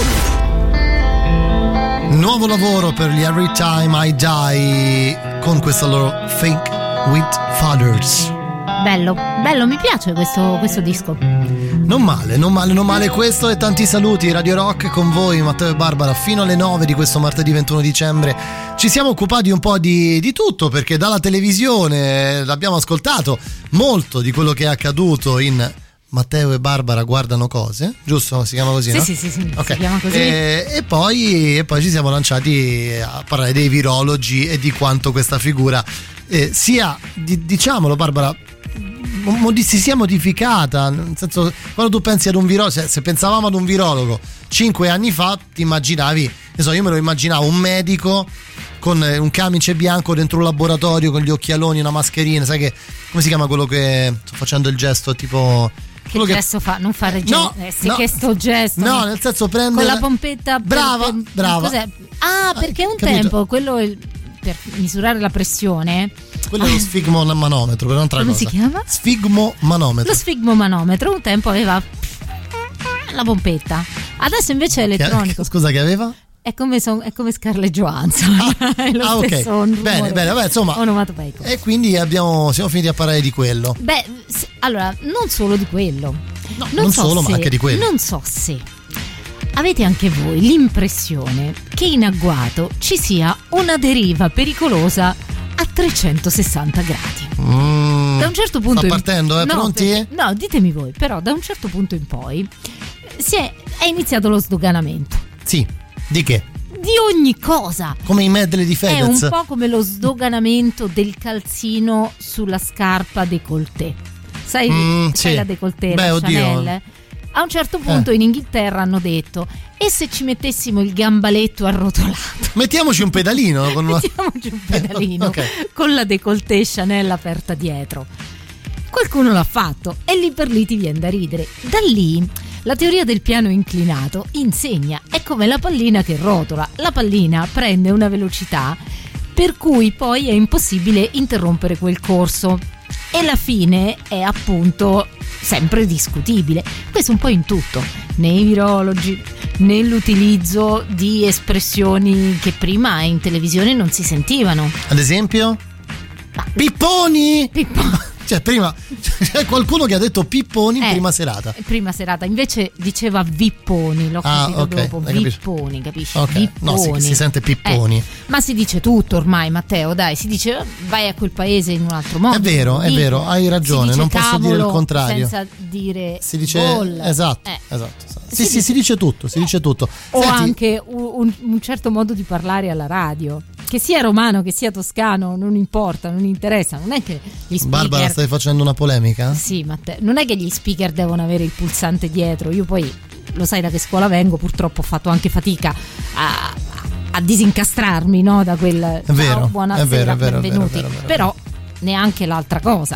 Speaker 3: Nuovo lavoro per gli Every Time I Die con questa loro Think with Fathers.
Speaker 4: Bello, mi piace questo disco.
Speaker 3: Non male questo, e tanti saluti. Radio Rock con voi, Matteo e Barbara, fino alle 9 di questo martedì 21 dicembre. Ci siamo occupati un po' di tutto, perché dalla televisione abbiamo ascoltato molto di quello che è accaduto in Matteo e Barbara guardano cose, giusto? Si chiama così, no?
Speaker 4: Sì,
Speaker 3: okay.
Speaker 4: Si chiama così.
Speaker 3: E poi ci siamo lanciati a parlare dei virologi e di quanto questa figura sia, diciamolo Barbara, si sia modificata. Nel senso, quando tu pensi ad un virologo, se pensavamo ad un virologo 5 anni fa, ti immaginavi, io me lo immaginavo un medico con un camice bianco dentro un laboratorio con gli occhialoni, una mascherina, sai che, come si chiama quello che sto facendo il gesto tipo...
Speaker 4: Che gesto fa? Non fare gesto. Che sto gesto.
Speaker 3: No, nel senso prende
Speaker 4: con la pompetta.
Speaker 3: Brava.
Speaker 4: Cos'è? Perché un
Speaker 3: capito.
Speaker 4: Tempo quello per misurare la pressione.
Speaker 3: Quello è lo sfigmomanometro, per un'altra
Speaker 4: cosa.
Speaker 3: Come
Speaker 4: si chiama?
Speaker 3: Sfigmomanometro.
Speaker 4: Lo sfigmomanometro un tempo aveva la pompetta. Adesso invece è elettronico.
Speaker 3: Scusa, che aveva?
Speaker 4: È come Scarlett Johansson. È lo stesso
Speaker 3: ok. Bene, vabbè, insomma.
Speaker 4: Onomatopeico.
Speaker 3: E quindi siamo finiti a parlare di quello.
Speaker 4: Beh, allora, non solo di quello.
Speaker 3: No, non so solo, ma anche di quello.
Speaker 4: Non so se avete anche voi l'impressione che in agguato ci sia una deriva pericolosa a 360 gradi. Da un certo punto
Speaker 3: sta partendo, pronti?
Speaker 4: No, ditemi voi, però da un certo punto in poi è iniziato lo sdoganamento.
Speaker 3: Sì, di che?
Speaker 4: Di ogni cosa.
Speaker 3: Come i medley di Fedez.
Speaker 4: È un po' come lo sdoganamento del calzino sulla scarpa décolleté. Sai
Speaker 3: sì.
Speaker 4: la décolleté,
Speaker 3: la
Speaker 4: Chanel?
Speaker 3: Oddio.
Speaker 4: A un certo punto in Inghilterra hanno detto: e se ci mettessimo il gambaletto arrotolato?
Speaker 3: Mettiamoci un pedalino
Speaker 4: okay. Con la décolleté Chanel aperta dietro. Qualcuno l'ha fatto e lì per lì ti viene da ridere. Da lì la teoria del piano inclinato insegna: è come la pallina che rotola. La pallina prende una velocità per cui poi è impossibile interrompere quel corso e la fine è appunto sempre discutibile. Questo un po' in tutto, nei virologi, nell'utilizzo di espressioni che prima in televisione non si sentivano.
Speaker 3: Ad esempio? Pipponi! Cioè, prima c'è qualcuno che ha detto pipponi in prima serata.
Speaker 4: Prima serata, invece diceva vipponi, l'ho capito dopo. Vipponi, capisci?
Speaker 3: Okay.
Speaker 4: Vipponi.
Speaker 3: No, si sente pipponi.
Speaker 4: Ma si dice tutto ormai, Matteo, dai, si dice vai a quel paese in un altro modo.
Speaker 3: È vero, hai ragione, non posso dire il contrario.
Speaker 4: Senza dire
Speaker 3: si dice
Speaker 4: boll.
Speaker 3: Esatto. Sì, si dice tutto.
Speaker 4: O anche un certo modo di parlare alla radio. Che sia romano, che sia toscano, non importa, non interessa. Non è che gli speaker...
Speaker 3: Barbara, stai facendo una polemica?
Speaker 4: Sì, Matteo, non è che gli speaker devono avere il pulsante dietro. Io poi, lo sai da che scuola vengo, purtroppo ho fatto anche fatica a disincastrarmi, no, da quel
Speaker 3: è vero,
Speaker 4: ciao, buonasera, benvenuti.
Speaker 3: È vero.
Speaker 4: Però neanche l'altra cosa.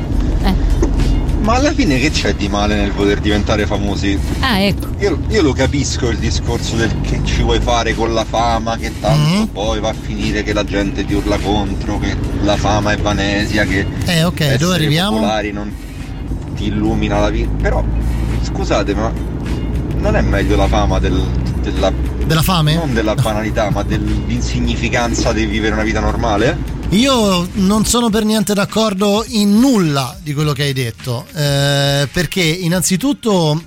Speaker 8: Ma alla fine che c'è di male nel voler diventare famosi?
Speaker 4: Ecco.
Speaker 8: Io lo capisco il discorso del che ci vuoi fare con la fama, che tanto poi va a finire che la gente ti urla contro, che la fama è vanesia, che
Speaker 3: ok, dove arriviamo?
Speaker 8: Popolari non ti illumina la vita. Però scusate, ma non è meglio la fama
Speaker 3: della fame?
Speaker 8: Non della banalità, ma dell'insignificanza di vivere una vita normale?
Speaker 3: Io non sono per niente d'accordo in nulla di quello che hai detto, perché innanzitutto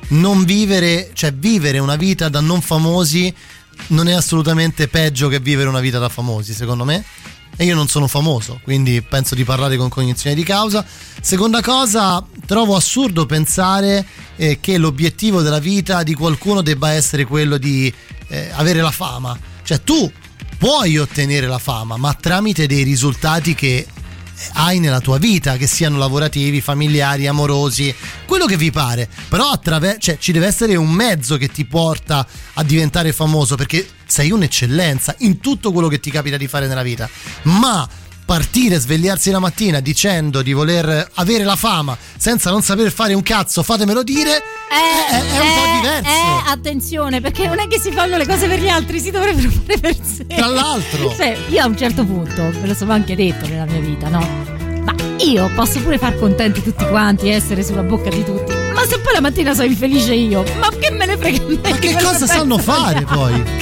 Speaker 3: vivere una vita da non famosi non è assolutamente peggio che vivere una vita da famosi, secondo me. E io non sono famoso, quindi penso di parlare con cognizione di causa. Seconda cosa, trovo assurdo pensare che l'obiettivo della vita di qualcuno debba essere quello di avere la fama. Cioè, tu puoi ottenere la fama, ma tramite dei risultati che hai nella tua vita, che siano lavorativi, familiari, amorosi, quello che vi pare. Però ci deve essere un mezzo che ti porta a diventare famoso, perché sei un'eccellenza in tutto quello che ti capita di fare nella vita. Ma partire, svegliarsi la mattina dicendo di voler avere la fama senza non saper fare un cazzo, fatemelo dire, è un po' diverso.
Speaker 4: Attenzione, perché non è che si fanno le cose per gli altri, si dovrebbero fare per sé.
Speaker 3: Tra l'altro,
Speaker 4: io a un certo punto, ve lo sono anche detto nella mia vita, no? Ma io posso pure far contenti tutti quanti, essere sulla bocca di tutti, ma se poi la mattina sono infelice io, ma che me ne frega?
Speaker 3: Ma che cosa sanno fare poi?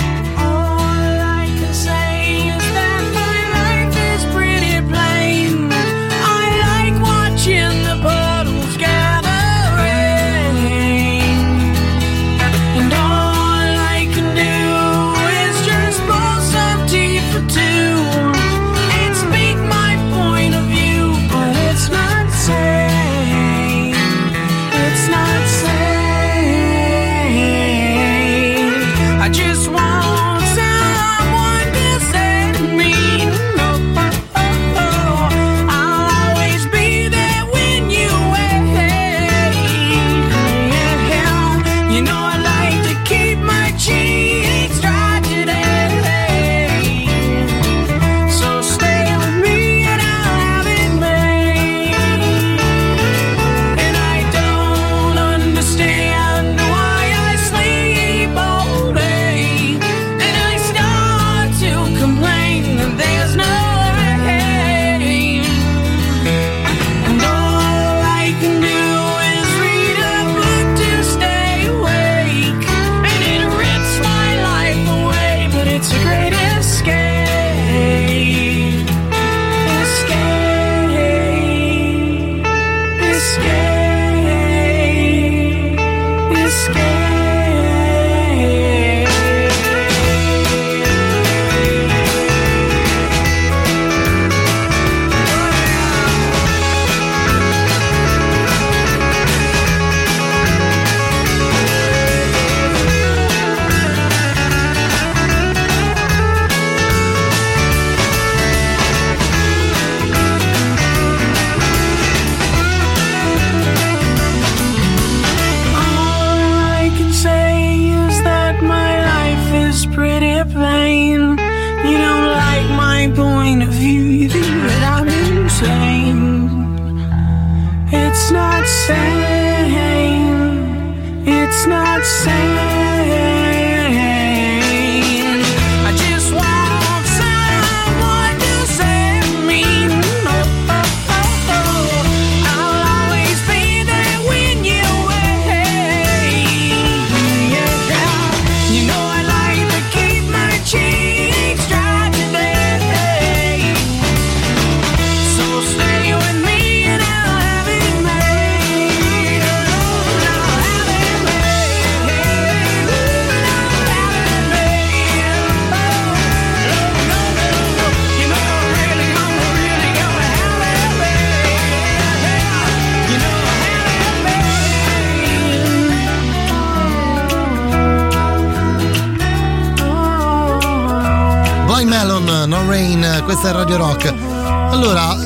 Speaker 3: Questa è Radio Rock. Allora,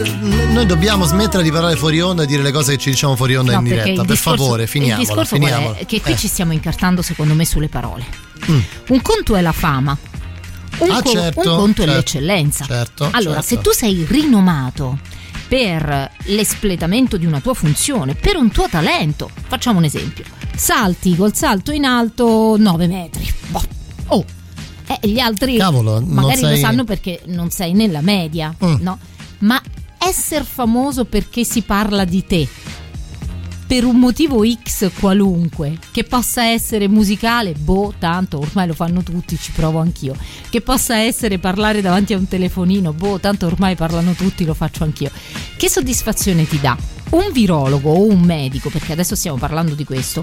Speaker 3: noi dobbiamo smettere di parlare fuori onda e dire le cose che ci diciamo fuori onda in diretta. Per favore, finiamola.
Speaker 4: Il discorso è che qui ci stiamo incartando, secondo me, sulle parole. Un conto è la fama, un conto è l'eccellenza. Allora, se tu sei rinomato per l'espletamento di una tua funzione, per un tuo talento, facciamo un esempio: salti col salto in alto 9 metri. Gli altri magari lo sanno perché non sei nella media, no? Ma essere famoso perché si parla di te per un motivo X qualunque, che possa essere musicale, tanto ormai lo fanno tutti, ci provo anch'io, che possa essere parlare davanti a un telefonino, tanto ormai parlano tutti, lo faccio anch'io. Che soddisfazione ti dà? Un virologo o un medico, perché adesso stiamo parlando di questo,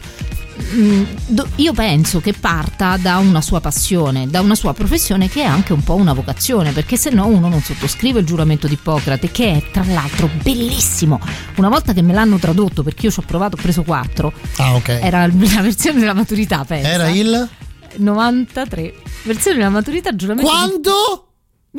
Speaker 4: io penso che parta da una sua passione, da una sua professione, che è anche un po' una vocazione, perché se no uno non sottoscrive il giuramento di Ippocrate, che è tra l'altro bellissimo. Una volta che me l'hanno tradotto, perché io ci ho provato, ho preso 4. Era la versione della maturità, pensa.
Speaker 3: Era il
Speaker 4: 93, versione della maturità, giuramento.
Speaker 3: Quando?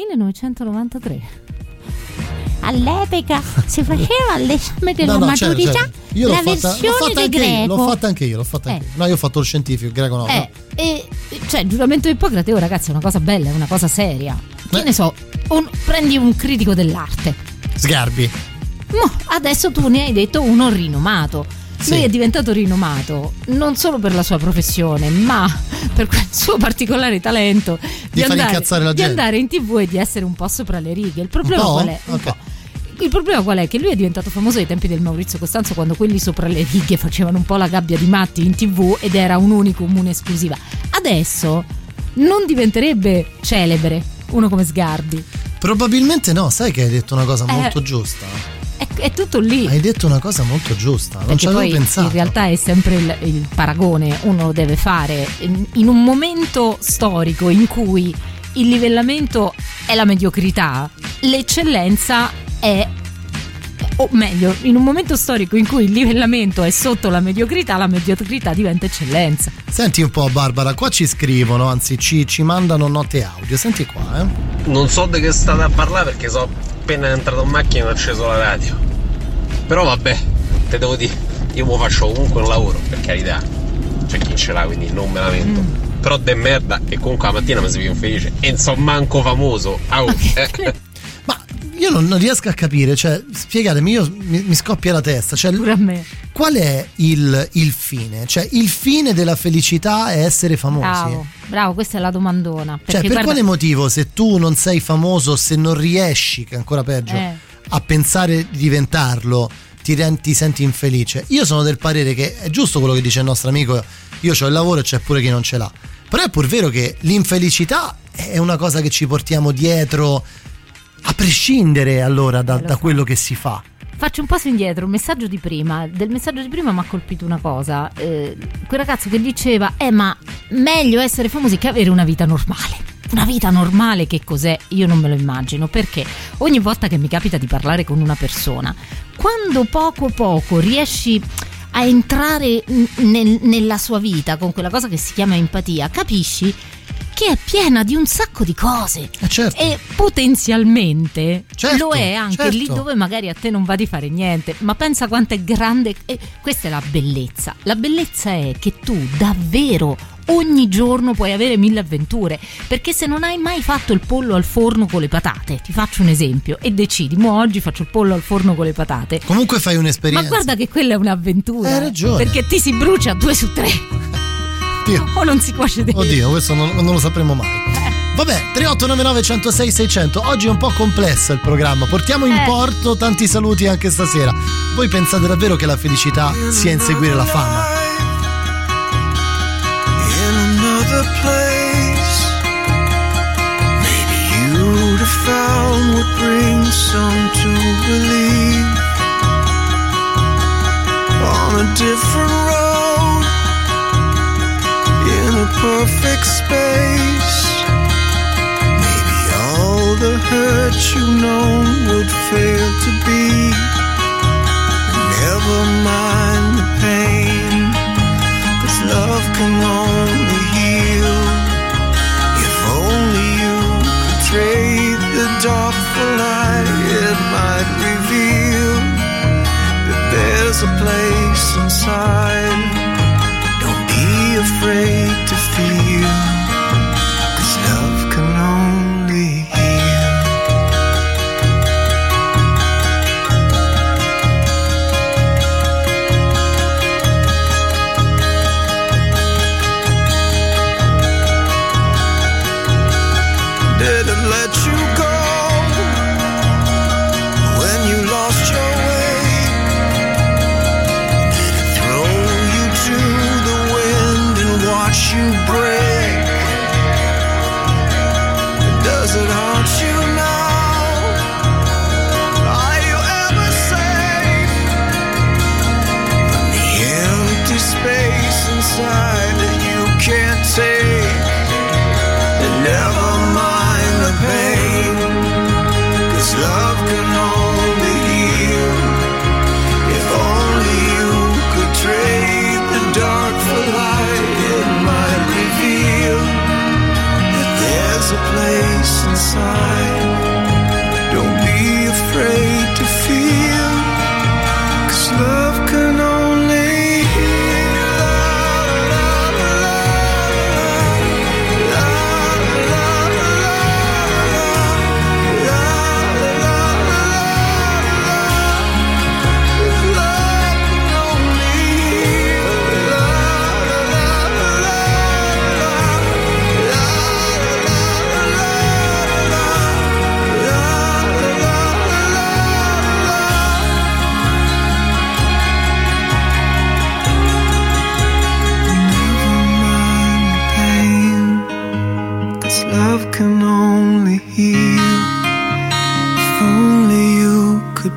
Speaker 4: 1993. All'epoca si faceva l'esame della maturità, certo.
Speaker 3: Io
Speaker 4: la versione di greco.
Speaker 3: L'ho fatta anche io. No, io ho fatto il scientifico, il greco no.
Speaker 4: Cioè, giuramento di Ippocrate, ragazzi, è una cosa bella, è una cosa seria. Che ne so, prendi un critico dell'arte,
Speaker 3: Sgarbi.
Speaker 4: Adesso tu ne hai detto uno rinomato. Sì. Lui è diventato rinomato non solo per la sua professione, ma per quel suo particolare talento di andare in TV e di essere un po' sopra le righe. Il problema qual è? il problema qual è? Che lui è diventato famoso ai tempi del Maurizio Costanzo, quando quelli sopra le righe facevano un po' la gabbia di matti in TV ed era un unicum, un'esclusiva. Adesso non diventerebbe celebre uno come Sgarbi.
Speaker 3: Probabilmente no, sai che hai detto una cosa molto giusta.
Speaker 4: È tutto lì.
Speaker 3: Hai detto una cosa molto giusta, non ci avevo pensato.
Speaker 4: In realtà è sempre il paragone, uno lo deve fare in un momento storico in cui il livellamento è la mediocrità, l'eccellenza è, o meglio, in un momento storico in cui il livellamento è sotto la mediocrità diventa eccellenza.
Speaker 3: Senti un po', Barbara, qua ci scrivono, anzi ci mandano note audio, senti qua.
Speaker 9: Non so di che state a parlare perché sono appena entrato in macchina e ho acceso la radio, però vabbè, te devo dire, io mi faccio comunque un lavoro, per carità, c'è chi ce l'ha, quindi non me lamento. Però de merda, e comunque la mattina mi sveglio felice e non so manco famoso.
Speaker 3: Ma io non riesco a capire, cioè, spiegatemi, io mi scoppia la testa, cioè,
Speaker 4: pure a me.
Speaker 3: Qual è il fine? Cioè, il fine della felicità è essere famosi?
Speaker 4: Bravo, questa è la domandona.
Speaker 3: Cioè, per quale motivo, se tu non sei famoso, se non riesci, che è ancora peggio, a pensare di diventarlo, ti senti infelice? Io sono del parere che è giusto quello che dice il nostro amico, io ho il lavoro e c'è pure chi non ce l'ha. Però è pur vero che l'infelicità è una cosa che ci portiamo dietro a prescindere allora da quello che si fa.
Speaker 4: Faccio un passo indietro, il messaggio di prima. Del messaggio di prima mi ha colpito una cosa, quel ragazzo che diceva ma meglio essere famosi che avere una vita normale. Una vita normale che cos'è? Io non me lo immagino, perché ogni volta che mi capita di parlare con una persona, quando poco riesci a entrare nella sua vita con quella cosa che si chiama empatia, capisci che è piena di un sacco di cose,
Speaker 3: certo.
Speaker 4: E potenzialmente
Speaker 3: certo,
Speaker 4: lo è anche lì dove magari a te non va di fare niente, ma pensa quanto è grande, questa è la bellezza. La bellezza è che tu davvero ogni giorno puoi avere 1000 avventure, perché se non hai mai fatto il pollo al forno con le patate, ti faccio un esempio, e decidi, oggi faccio il pollo al forno con le patate,
Speaker 3: comunque fai un'esperienza,
Speaker 4: ma guarda che quella è un'avventura.
Speaker 3: Hai ragione,
Speaker 4: perché ti si brucia 2 su 3 o non si cuoce dentro.
Speaker 3: Oddio, questo non lo sapremo mai. Vabbè, 3899 106 600. Oggi è un po' complesso il programma, portiamo in porto tanti saluti anche stasera. Voi pensate davvero che la felicità sia inseguire la fama? Maybe you'd have found what brings some to believe on a different road, in a perfect space. Maybe all the hurt you know would fail to be. Never mind the pain, 'cause love can only heal. If only you could trade the dark for light, it might reveal that there's a place inside. Don't be afraid to feel, 'cause love can only heal.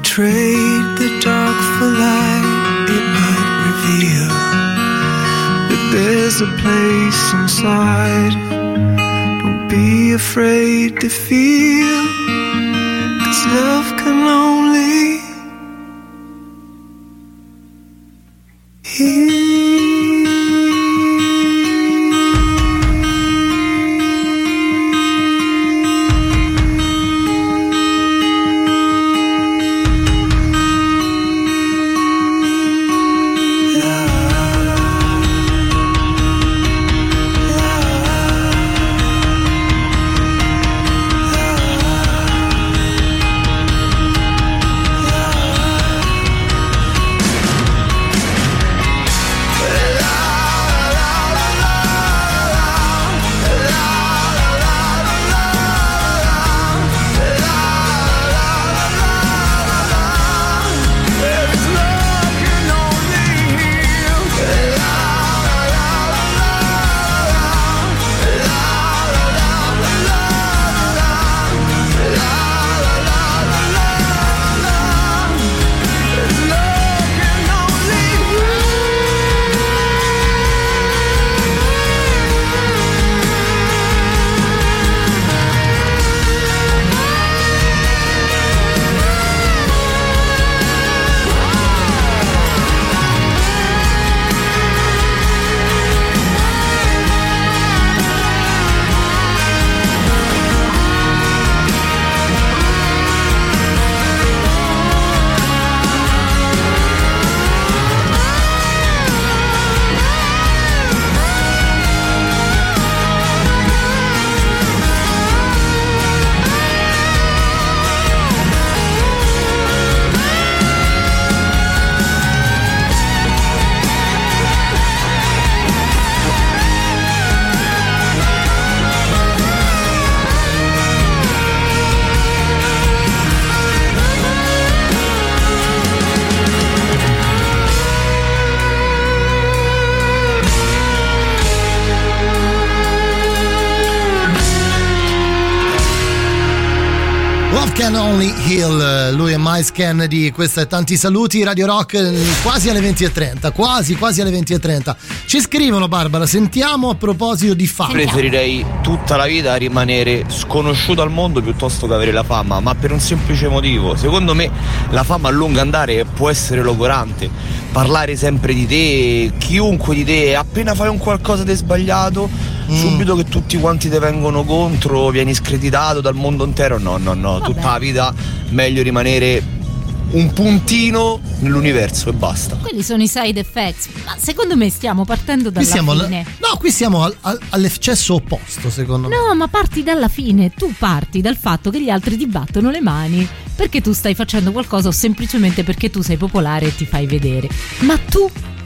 Speaker 10: trade the dark for light, it might reveal that there's a place inside. Don't be afraid to feel, 'cause love can only heal.
Speaker 3: Can Only Heal, lui è Miles Kennedy, questo è Tanti Saluti, Radio Rock, quasi alle 20:30, quasi alle 20:30. Ci scrivono, Barbara, sentiamo a proposito di fama.
Speaker 11: Preferirei tutta la vita rimanere sconosciuto al mondo piuttosto che avere la fama, ma per un semplice motivo: secondo me la fama a lungo andare può essere logorante. Parlare sempre di te, chiunque di te, appena fai un qualcosa di sbagliato, subito che tutti quanti ti vengono contro, vieni screditato dal mondo intero. No, vabbè, tutta la vita meglio rimanere un puntino nell'universo e basta.
Speaker 4: Quelli sono i side effects, ma secondo me stiamo partendo dalla fine.
Speaker 3: Qui siamo all'eccesso opposto, secondo me.
Speaker 4: No, ma parti dalla fine. Tu parti dal fatto che gli altri ti battono le mani perché tu stai facendo qualcosa o semplicemente perché tu sei popolare e ti fai vedere. Ma tu,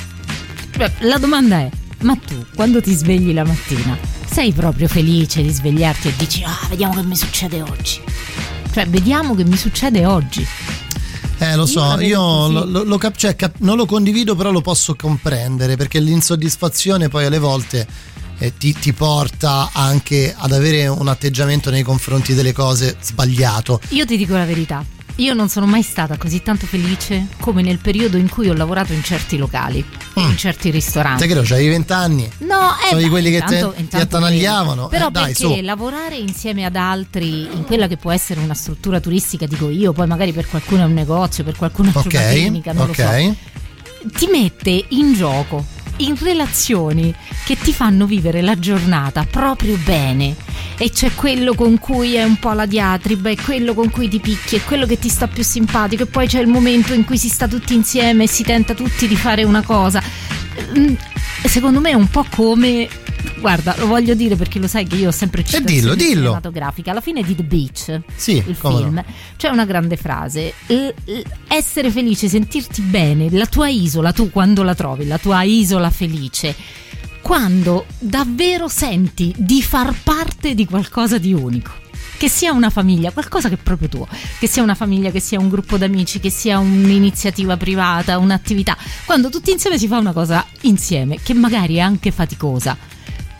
Speaker 4: la domanda è: ma tu, quando ti svegli la mattina, sei proprio felice di svegliarti e dici vediamo che mi succede oggi? Cioè, vediamo che mi succede oggi.
Speaker 3: Lo so, io non lo condivido, però lo posso comprendere, perché l'insoddisfazione poi alle volte ti porta anche ad avere un atteggiamento nei confronti delle cose sbagliato.
Speaker 4: Io ti dico la verità, io non sono mai stata così tanto felice come nel periodo in cui ho lavorato in certi locali, in certi ristoranti.
Speaker 3: Te credo, c'avevi 20 anni.
Speaker 4: No,
Speaker 3: sono di quelli che ti attanagliavano.
Speaker 4: Però
Speaker 3: dai,
Speaker 4: perché lavorare insieme ad altri in quella che può essere una struttura turistica, dico io, poi magari per qualcuno è un negozio, per qualcuno è una clinica, non lo so, ti mette in gioco in relazioni che ti fanno vivere la giornata proprio bene, e c'è quello con cui è un po' la diatriba, e quello con cui ti picchi, e quello che ti sta più simpatico, e poi c'è il momento in cui si sta tutti insieme e si tenta tutti di fare una cosa. Secondo me è un po' come, guarda, lo voglio dire perché lo sai che io ho sempre citazioni cinematografiche. Alla fine di The Beach, il film, c'è una grande frase: essere felice, sentirti bene, la tua isola, tu quando la trovi, la tua isola felice, quando davvero senti di far parte di qualcosa di unico, che sia una famiglia, qualcosa che è proprio tuo, che sia una famiglia, che sia un gruppo d'amici, che sia un'iniziativa privata, un'attività, quando tutti insieme si fa una cosa insieme che magari è anche faticosa,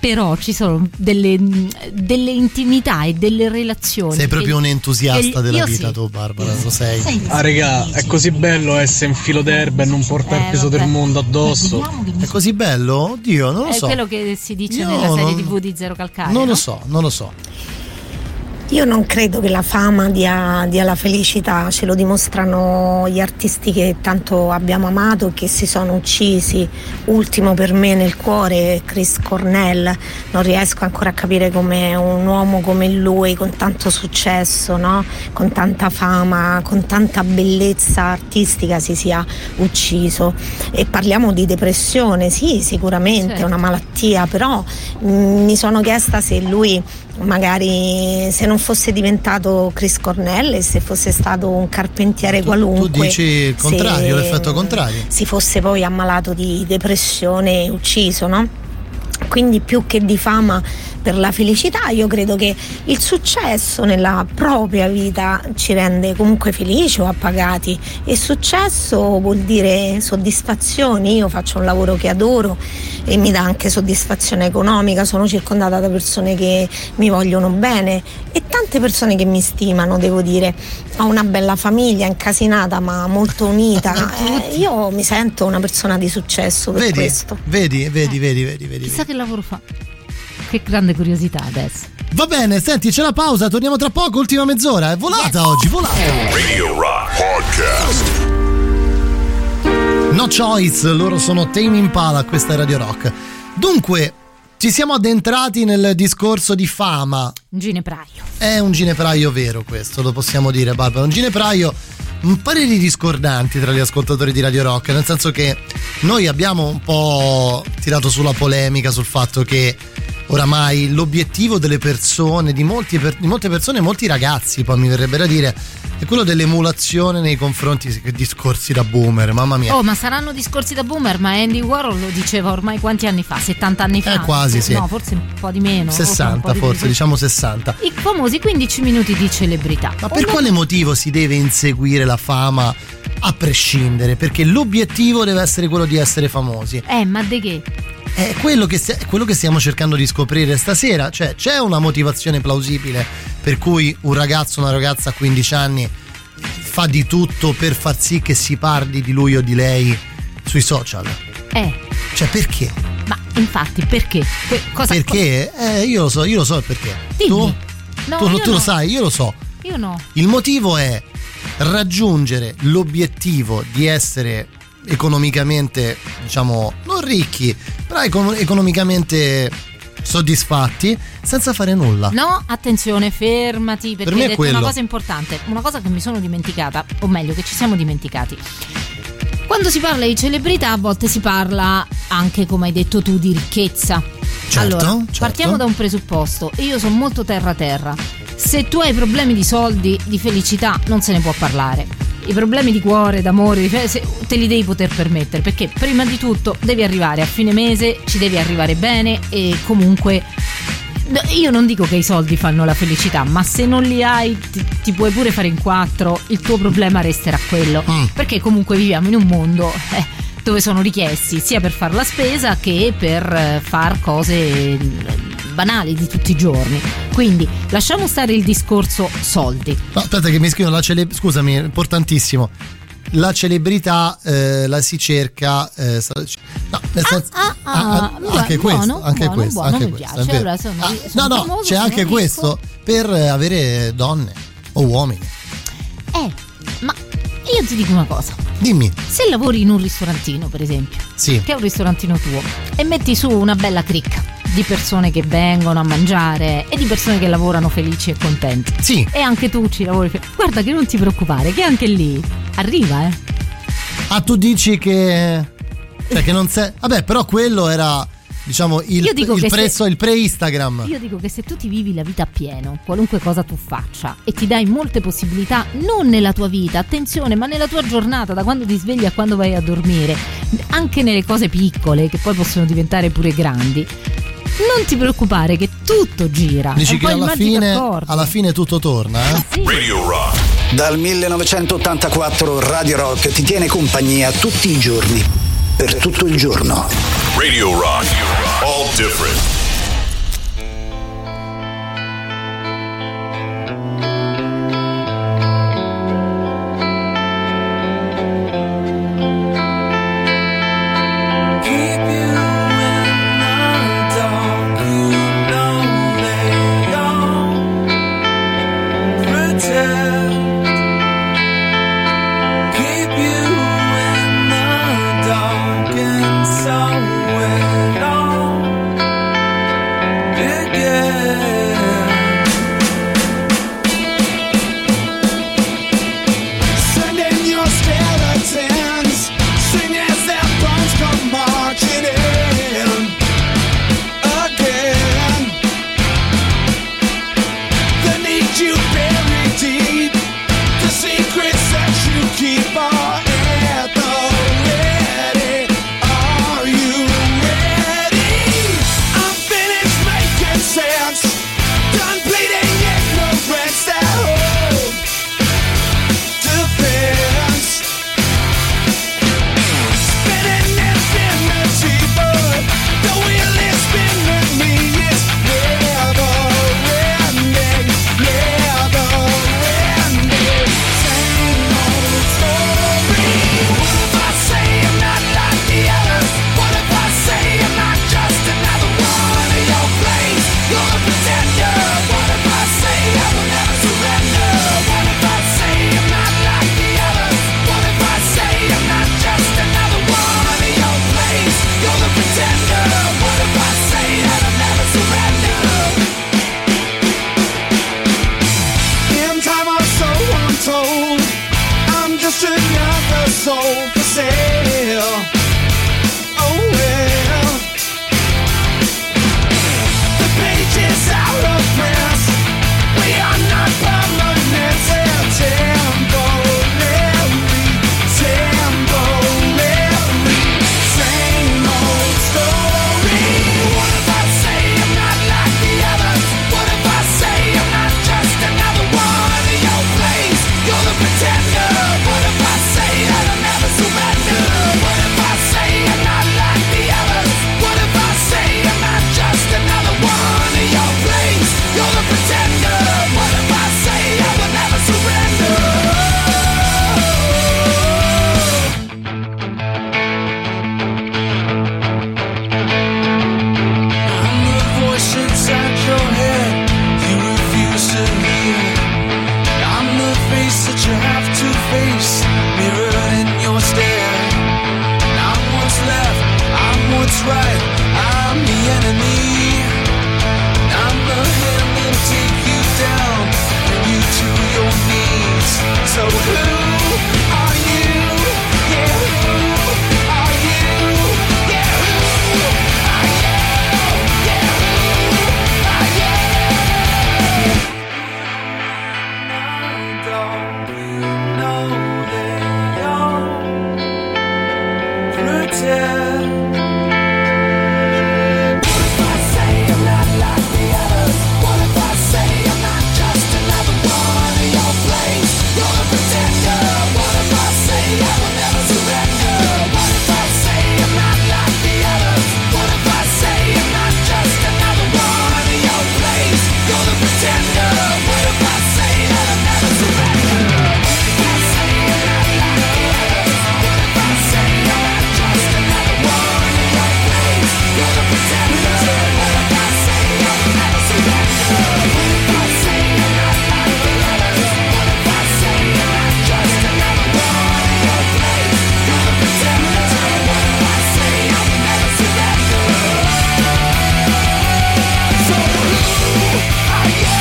Speaker 4: però ci sono delle intimità e delle relazioni.
Speaker 3: Sei proprio un entusiasta della vita, tu, Barbara, lo sei.
Speaker 6: Ah, regà, è così bello essere in filo d'erba e non portare il peso del mondo addosso.
Speaker 3: È così bello? Oddio, non lo so.
Speaker 4: È quello che si dice nella serie TV di Zero Calcare.
Speaker 3: Non lo so.
Speaker 7: Io non credo che la fama dia la felicità, ce lo dimostrano gli artisti che tanto abbiamo amato e che si sono uccisi. Ultimo per me nel cuore Chris Cornell, non riesco ancora a capire come un uomo come lui, con tanto successo, no? Con tanta fama, con tanta bellezza artistica, si sia ucciso. E parliamo di depressione, sì, sicuramente è una malattia, però mi sono chiesta se lui magari, se non fosse diventato Chris Cornell e se fosse stato un carpentiere qualunque,
Speaker 3: tu dici il contrario, l'effetto contrario,
Speaker 7: si fosse poi ammalato di depressione e ucciso, no? Quindi più che di fama per la felicità, io credo che il successo nella propria vita ci rende comunque felici o appagati, e successo vuol dire soddisfazioni. Io faccio un lavoro che adoro e mi dà anche soddisfazione economica, sono circondata da persone che mi vogliono bene e tante persone che mi stimano, devo dire. Ho una bella famiglia incasinata ma molto unita. Io mi sento una persona di successo per questo.
Speaker 3: Vedi.
Speaker 4: Chissà che lavoro fa. Che grande curiosità adesso.
Speaker 3: Va bene, senti, c'è la pausa, torniamo tra poco, ultima mezz'ora. È volata oggi, volata.
Speaker 2: Radio Rock Podcast.
Speaker 3: No Choice, loro sono Tame Impala, questa è Radio Rock. Dunque, ci siamo addentrati nel discorso di fama.
Speaker 4: Un ginepraio.
Speaker 3: È un ginepraio vero questo, lo possiamo dire, Barbara. Un ginepraio, pareri discordanti tra gli ascoltatori di Radio Rock, nel senso che noi abbiamo un po' tirato sulla polemica sul fatto che oramai l'obiettivo delle persone, di molte persone, molti ragazzi, poi mi verrebbe da dire, è quello dell'emulazione nei confronti di discorsi da boomer, mamma mia.
Speaker 4: Oh, ma saranno discorsi da boomer, ma Andy Warhol lo diceva ormai quanti anni fa? 70 anni fa?
Speaker 3: Quasi, sì.
Speaker 4: No, forse un po' di meno.
Speaker 3: 60 forse, diciamo 60.
Speaker 4: I famosi 15 minuti di celebrità.
Speaker 3: Ma per quale motivo si deve inseguire la fama a prescindere? Perché l'obiettivo deve essere quello di essere famosi.
Speaker 4: Ma di che?
Speaker 3: È quello che stiamo cercando di scoprire stasera. Cioè, c'è una motivazione plausibile per cui un ragazzo o una ragazza a 15 anni fa di tutto per far sì che si parli di lui o di lei sui social? Cioè, perché?
Speaker 4: Ma infatti, perché?
Speaker 3: Perché? Io lo so il perché.
Speaker 4: Dimmi.
Speaker 3: Tu?
Speaker 4: No,
Speaker 3: tu lo sai, io lo so.
Speaker 4: Io no.
Speaker 3: Il motivo è raggiungere l'obiettivo di essere economicamente, diciamo, non ricchi, però economicamente soddisfatti senza fare nulla.
Speaker 4: No, attenzione, fermati, perché
Speaker 3: per me
Speaker 4: hai detto una cosa importante, una cosa che mi sono dimenticata, o meglio che ci siamo dimenticati. Quando si parla di celebrità a volte si parla anche, come hai detto tu, di ricchezza. Allora, partiamo da un presupposto, e io sono molto terra. Se tu hai problemi di soldi, di felicità, non se ne può parlare. I problemi di cuore, d'amore, te li devi poter permettere, perché prima di tutto devi arrivare a fine mese, ci devi arrivare bene, e comunque io non dico che i soldi fanno la felicità, ma se non li hai ti puoi pure fare in quattro, il tuo problema resterà quello, perché comunque viviamo in un mondo dove sono richiesti sia per fare la spesa che per far cose banali di tutti i giorni. Quindi lasciamo stare il discorso soldi.
Speaker 3: No, aspetta che mi scrivono scusami, importantissimo. La celebrità la si cerca no, nel senso, anche questo, anche questo, anche questo, è vero. No, c'è anche questo per avere donne o uomini.
Speaker 4: Ma io ti dico una cosa.
Speaker 3: Dimmi.
Speaker 4: Se lavori in un ristorantino, per esempio,
Speaker 3: sì,
Speaker 4: che è un ristorantino tuo, e metti su una bella cricca di persone che vengono a mangiare e di persone che lavorano felici e contenti,
Speaker 3: sì,
Speaker 4: e anche tu ci lavori guarda che non ti preoccupare, che anche lì arriva.
Speaker 3: Tu dici che non sei, vabbè, però quello era, diciamo, il prezzo, il pre-Instagram.
Speaker 4: Io dico che se tu ti vivi la vita a pieno, qualunque cosa tu faccia, e ti dai molte possibilità, non nella tua vita, attenzione, ma nella tua giornata, da quando ti svegli a quando vai a dormire, anche nelle cose piccole che poi possono diventare pure grandi, non ti preoccupare che tutto gira.
Speaker 3: Dici che alla fine tutto torna,
Speaker 4: Sì.
Speaker 2: Radio Rock.
Speaker 1: Dal 1984 Radio Rock ti tiene compagnia tutti i giorni, per tutto il giorno.
Speaker 2: Radio Rock. All different.
Speaker 10: just another soul for sale. Oh well, the pages are a press. We are not permanent. Temporary, same old story. What if I say I'm not like the others? What if I say I'm not just another one in your place? You're the pretender. What if I say that I'll never surrender? What if I say I'm not like the others? What if I say I'm not just another one in your place? You're the pretender. What if I say I will never surrender? I'm the voice inside your head you refuse to hear. I'm the face that you have to face, mirrored in your stare. I'm what's left, I'm what's right, I'm the enemy. I'm the hand that'll take you down, bring you to your knees. So who are you? Yeah, who are you? Yeah, who are you? Yeah, who are you? Don't you know that you're pretend? What if I say I'm not like the others? What if I say I'm not just another one in your place? You're the pretender. What if I say I will never surrender? What if I say I'm not like the others? What if I say I'm not just another one in your place? You're the pretender. What if I say that I'll never surrender? What if I say I'm not like the others? What if I say I'm not just another one in your place? You're the pretender. What if I say I will never surrender? What if I say I'm not like the others? What if I say I'm not just another one in your place? You're the pretender. What if I say I will never surrender? So who are you?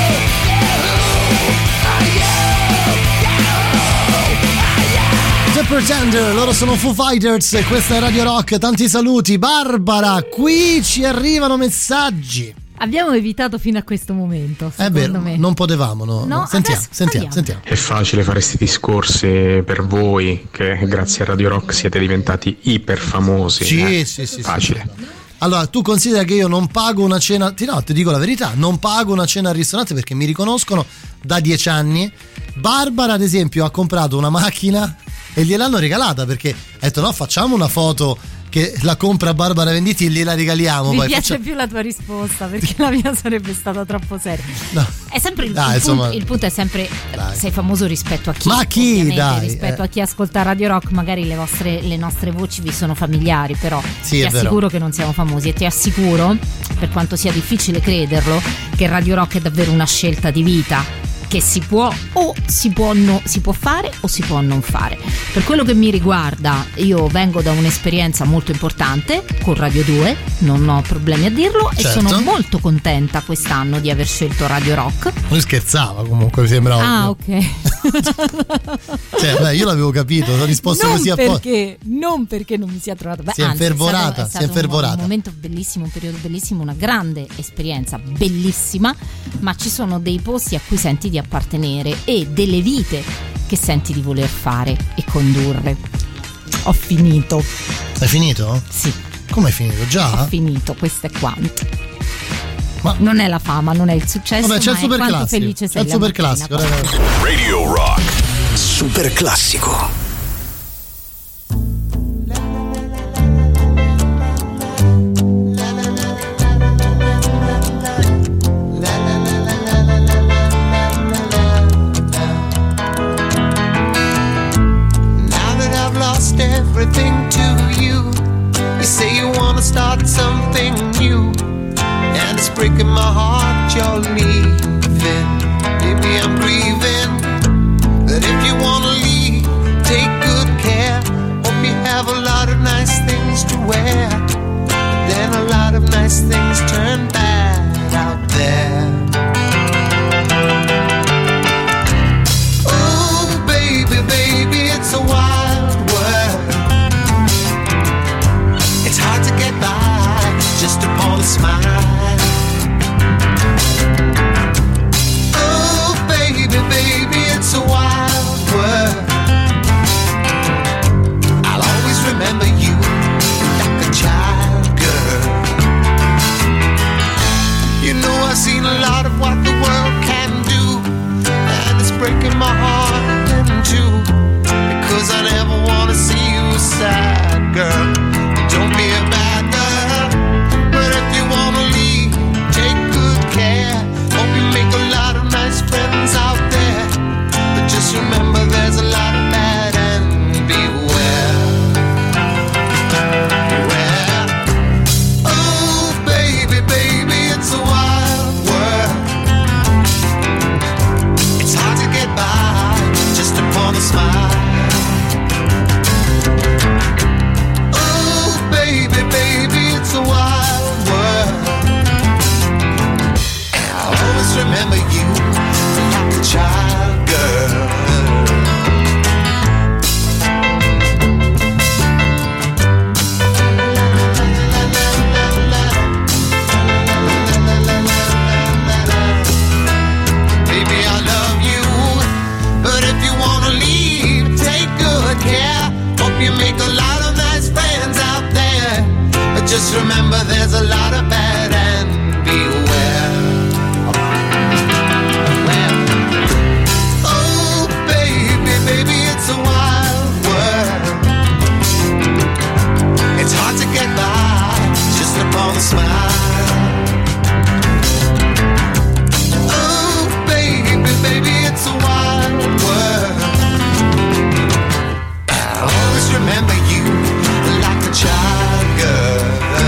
Speaker 3: The Pretender, loro sono Foo Fighters e questa è Radio Rock. Tanti saluti. Barbara, qui ci arrivano messaggi.
Speaker 4: Abbiamo evitato fino a questo momento,
Speaker 3: È vero,
Speaker 4: me.
Speaker 3: non potevamo, no?
Speaker 4: No,
Speaker 3: Sentiamo.
Speaker 12: È facile fare questi discorsi per voi che grazie a Radio Rock siete diventati iper famosi.
Speaker 3: Sì.
Speaker 12: Facile.
Speaker 3: Allora, tu considera che io non pago una cena, ti dico la verità, non pago una cena al ristorante perché mi riconoscono da 10 anni. Barbara, ad esempio, ha comprato una macchina e gliel'hanno regalata perché ha detto no, facciamo una foto che la compra Barbara Venditti e gliela regaliamo.
Speaker 4: Mi
Speaker 3: poi
Speaker 4: piace più la tua risposta perché la mia sarebbe stata troppo seria.
Speaker 3: No.
Speaker 4: È sempre il punto è sempre sei famoso rispetto a chi?
Speaker 3: Ma chi?
Speaker 4: Rispetto a chi ascolta Radio Rock, magari le nostre voci vi sono familiari, però
Speaker 3: sì,
Speaker 4: ti assicuro che non siamo famosi e ti assicuro, per quanto sia difficile crederlo, che Radio Rock è davvero una scelta di vita che si può fare o si può non fare. Per quello che mi riguarda, io vengo da un'esperienza molto importante con Radio 2, non ho problemi a dirlo,
Speaker 3: certo.
Speaker 4: E sono molto contenta quest'anno di aver scelto Radio Rock.
Speaker 3: Non scherzava, comunque mi sembra ovvio.
Speaker 4: Ok.
Speaker 3: Cioè, io l'avevo capito, ho risposto
Speaker 4: non
Speaker 3: così
Speaker 4: non perché non mi sia trovata.
Speaker 3: Si è infervorata.
Speaker 4: Un momento bellissimo, un periodo bellissimo, una grande esperienza, bellissima, ma ci sono dei posti a cui senti di appartenere e delle vite che senti di voler fare e condurre. Ho finito.
Speaker 3: Hai finito?
Speaker 4: Sì.
Speaker 3: Come hai finito? Già?
Speaker 4: Ho finito, questo è quanto.
Speaker 3: Ma
Speaker 4: non è la fama, non è il successo,
Speaker 3: vabbè, c'è
Speaker 4: ma
Speaker 3: il super
Speaker 4: è quanto
Speaker 3: classico.
Speaker 4: felice sei.
Speaker 3: C'è il super classico.
Speaker 2: Radio Rock.
Speaker 1: Super classico.
Speaker 10: Everything to you. You say you wanna start something new, and it's breaking my heart you're leaving. Maybe I'm grieving, but if you wanna leave, take good care. Hope you have a lot of nice things to wear, then a lot of nice things turn bad out there. Oh baby, baby, Just remember there's a lot of bad and beware. Oh baby, baby, it's a wild world. It's hard to get by just upon a smile. Oh baby, baby, it's a wild world. I'll always remember you like a child girl.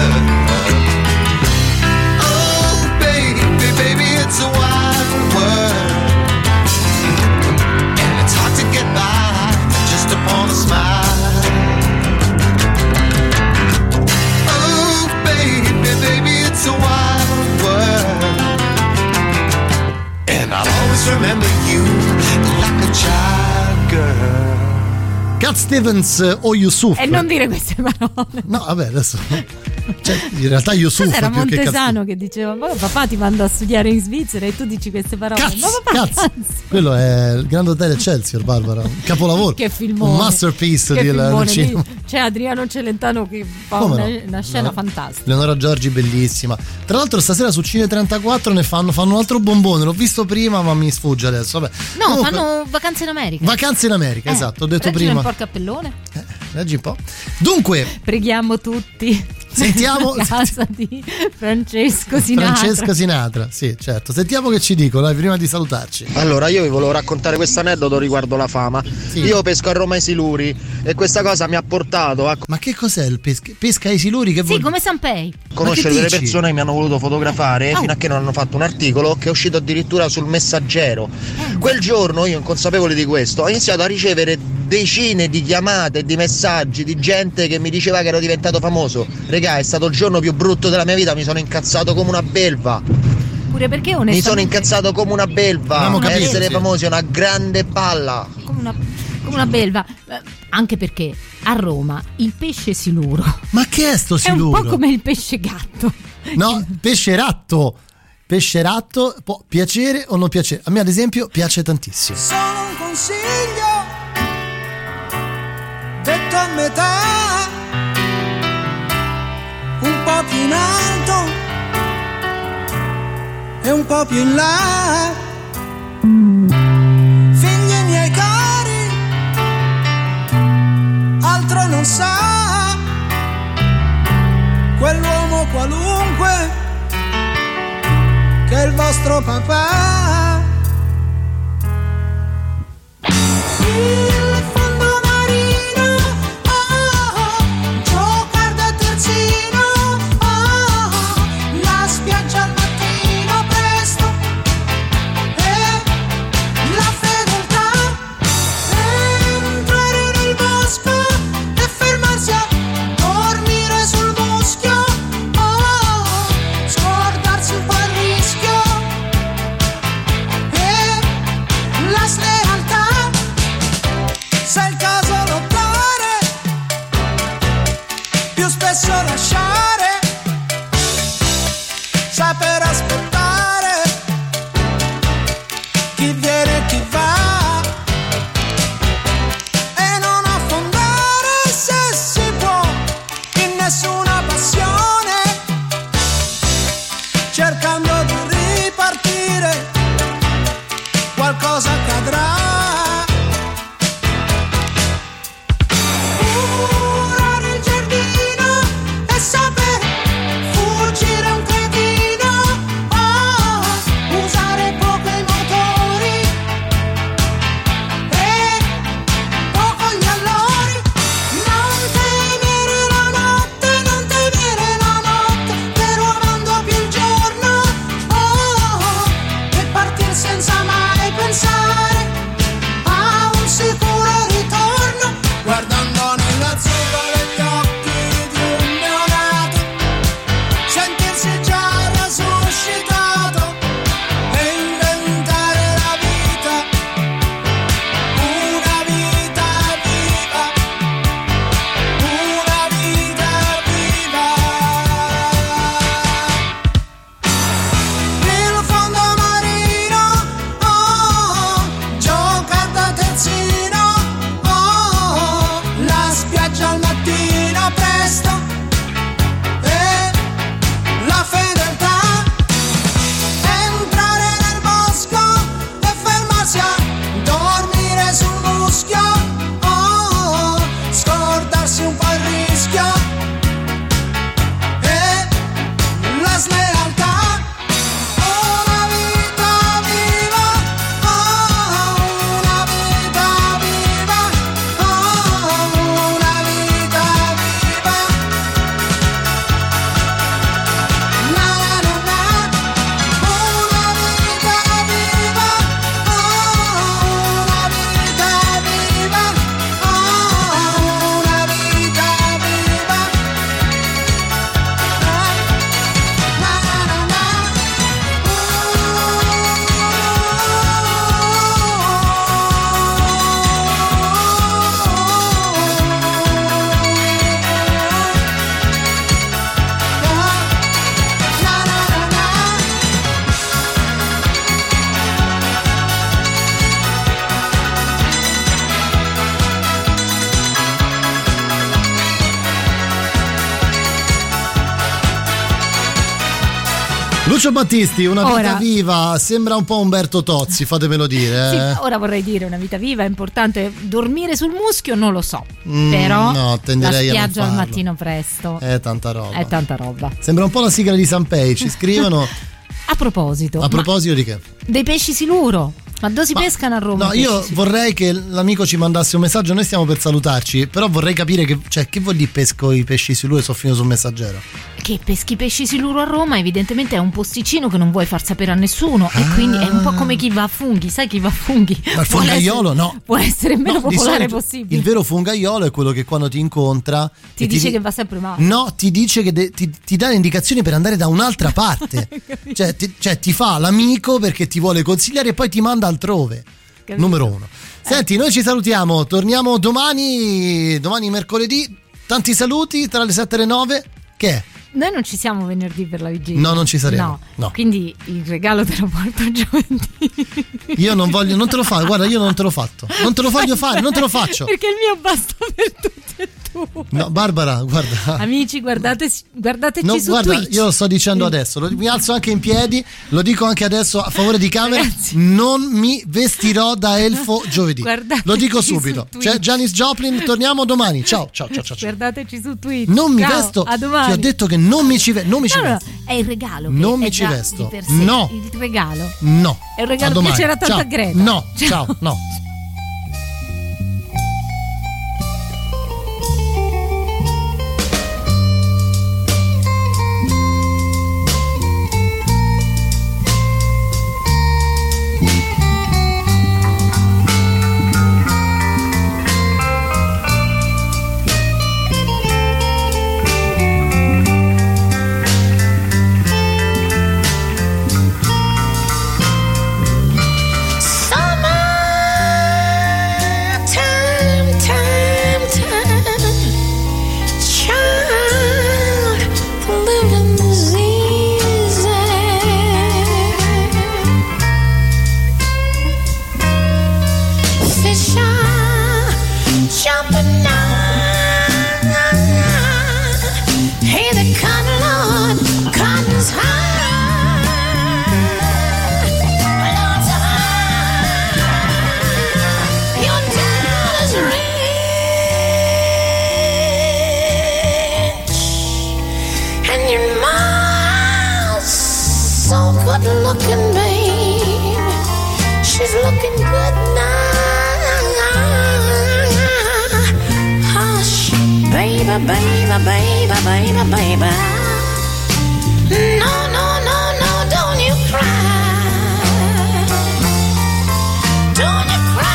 Speaker 10: Oh baby, baby, it's a wild world, and it's hard to get by just upon a smile. Oh baby, baby, it's a wild world, and I'll always remember you like a child girl.
Speaker 3: Cat Stevens o Yusuf.
Speaker 4: E non dire queste parole.
Speaker 3: No, vabbè, adesso. Cioè, in realtà Yusuf
Speaker 4: era
Speaker 3: più che
Speaker 4: Montesano che diceva: ma papà ti mando a studiare in Svizzera e tu dici queste parole. Ma papà,
Speaker 3: Cazzo. Quello è il Grand Hotel Excelsior, Barbara. Un capolavoro.
Speaker 4: Che filmone.
Speaker 3: Un masterpiece
Speaker 4: che
Speaker 3: del cinema.
Speaker 4: C'è Adriano Celentano che fa una scena fantastica.
Speaker 3: Leonora Giorgi bellissima. Tra l'altro stasera su Cine 34 ne fanno un altro bombone. L'ho visto prima ma mi sfugge adesso. Vabbè.
Speaker 4: No,
Speaker 3: comunque,
Speaker 4: fanno Vacanze in America.
Speaker 3: Vacanze in America, esatto, ho detto
Speaker 4: Reggine
Speaker 3: prima.
Speaker 4: un po' il cappellone.
Speaker 3: Leggi un po'. Dunque,
Speaker 4: preghiamo tutti.
Speaker 3: Sentiamo
Speaker 4: la casa di Francesco Sinatra.
Speaker 3: Francesco Sinatra, sì, certo. Sentiamo che ci dicono, prima di salutarci.
Speaker 14: Allora, io vi volevo raccontare questo aneddoto riguardo la fama. Sì. Io pesco a Roma ai Siluri e questa cosa mi ha portato a...
Speaker 3: Ma che cos'è il pesca ai Siluri? Che
Speaker 4: sì, come Sanpei.
Speaker 14: Conoscere delle persone che mi hanno voluto fotografare fino a che non hanno fatto un articolo che è uscito addirittura sul Messaggero. Quel giorno io, inconsapevole di questo, ho iniziato a ricevere decine di chiamate e di messaggi di gente che mi diceva che ero diventato famoso. Regà, è stato il giorno più brutto della mia vita, mi sono incazzato come una belva.
Speaker 4: Pure perché onestamente
Speaker 14: mi sono incazzato come una belva. Essere famosi è una grande palla.
Speaker 4: Come una belva. Anche perché a Roma il pesce siluro.
Speaker 3: Ma che è sto siluro?
Speaker 4: È un po' come il pesce gatto.
Speaker 3: No, pesce ratto. Pesce ratto può piacere o non piacere. A me ad esempio piace tantissimo.
Speaker 10: Solo un consiglio detto a metà, un po' più in alto e un po' più in là. Figli miei cari, altro non sa quell'uomo qualunque che è il vostro papà. Il fondo marino, giocare da terzino, la spiaggia al mattino presto e la fedeltà, entrare nel bosco e fermarsi a dormire sul muschio, scordarsi un po' il rischio
Speaker 3: Lucio Battisti, una vita viva, sembra un po' Umberto Tozzi, fatemelo dire.
Speaker 4: Sì, ora vorrei dire una vita viva è importante. Dormire sul muschio non lo so, però
Speaker 3: no, tenderei
Speaker 4: la
Speaker 3: a non
Speaker 4: spiaggia al
Speaker 3: farlo.
Speaker 4: mattino presto
Speaker 3: È tanta roba.
Speaker 4: è tanta roba.
Speaker 3: Sembra un po' la sigla di Sanpei, ci scrivono.
Speaker 4: A proposito
Speaker 3: Di che?
Speaker 4: dei pesci siluro, ma dove si pescano a Roma?
Speaker 3: No, io vorrei che l'amico ci mandasse un messaggio. Noi stiamo per salutarci, però vorrei capire che vuol dire pesco i pesci siluro e sono finito sul Messaggero.
Speaker 4: Che peschi pesci siluro a Roma evidentemente è un posticino che non vuoi far sapere a nessuno e quindi è un po' come chi va a funghi, sai chi va a funghi?
Speaker 3: Ma il fungaiolo no.
Speaker 4: Può essere meno
Speaker 3: di
Speaker 4: popolare
Speaker 3: solito
Speaker 4: possibile.
Speaker 3: Il vero fungaiolo è quello che quando ti incontra
Speaker 4: Ti dice che va sempre male.
Speaker 3: No, ti dice che ti dà le indicazioni per andare da un'altra parte. cioè ti fa l'amico perché ti vuole consigliare e poi ti manda altrove.
Speaker 4: Capito?
Speaker 3: Numero 1. Senti, noi ci salutiamo, torniamo domani mercoledì. Tanti saluti tra le 7 e le 9. Che è?
Speaker 4: Noi non ci siamo venerdì per la vigilia.
Speaker 3: No, non ci saremo. No.
Speaker 4: Quindi il regalo te lo porto giovedì.
Speaker 3: Io non te lo faccio, guarda, io non te l'ho fatto. Non te lo voglio fare, non te lo faccio.
Speaker 4: Perché il mio basta per tutti e tu.
Speaker 3: No, Barbara, guarda.
Speaker 4: Amici, guardateci su
Speaker 3: guarda,
Speaker 4: Twitch.
Speaker 3: io lo sto dicendo adesso, mi alzo anche in piedi, lo dico anche adesso a favore di camera. Ragazzi, non mi vestirò da elfo giovedì. Lo dico subito. C'è Janis Joplin, torniamo domani. Ciao.
Speaker 4: Guardateci su Twitch.
Speaker 3: Non mi
Speaker 4: Ciao,
Speaker 3: vesto.
Speaker 4: a domani.
Speaker 3: Ti ho detto che non mi ci vesto.
Speaker 4: No, è il regalo.
Speaker 3: Non
Speaker 4: è
Speaker 3: mi ci
Speaker 4: già
Speaker 3: vesto.
Speaker 4: di per sé
Speaker 3: No.
Speaker 4: Il regalo.
Speaker 3: No.
Speaker 4: È un regalo che c'era tanta
Speaker 3: Ciao.
Speaker 4: Greta.
Speaker 3: No. Ciao. No.
Speaker 10: Looking, babe, she's looking good now. Hush, baby, baby, baby, baby, baby. No, no, no, no, don't you cry. Don't you cry.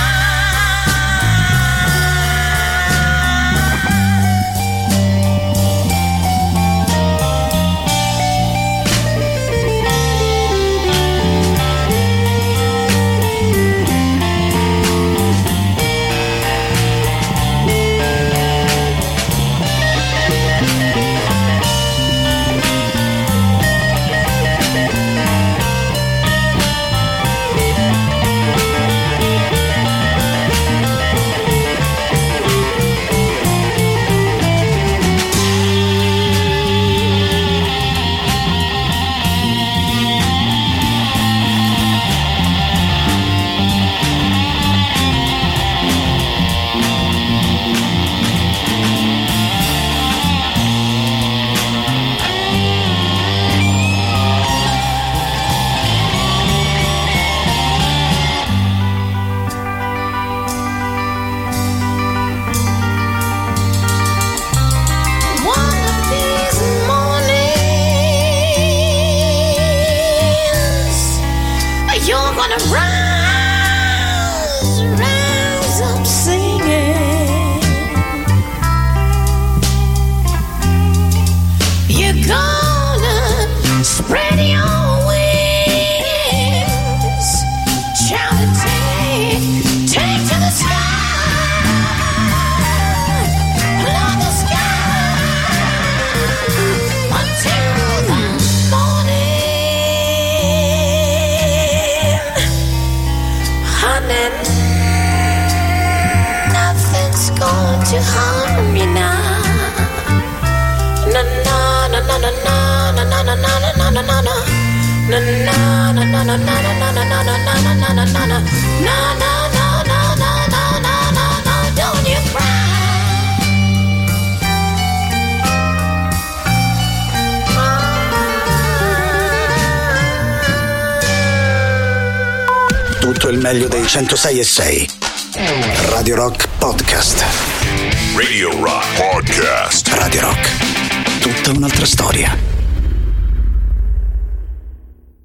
Speaker 10: Rise up singing. You're gonna spread your wings, shout and take to the sky. Love the sky until the morning, honey. Nothing's going to harm you now. No, no, no, no, no, no, no, no, no, no, no, no, no.
Speaker 1: Tutto il meglio dei 106.6. Radio Rock Podcast.
Speaker 2: Radio Rock Podcast.
Speaker 1: Radio Rock. Tutta un'altra storia.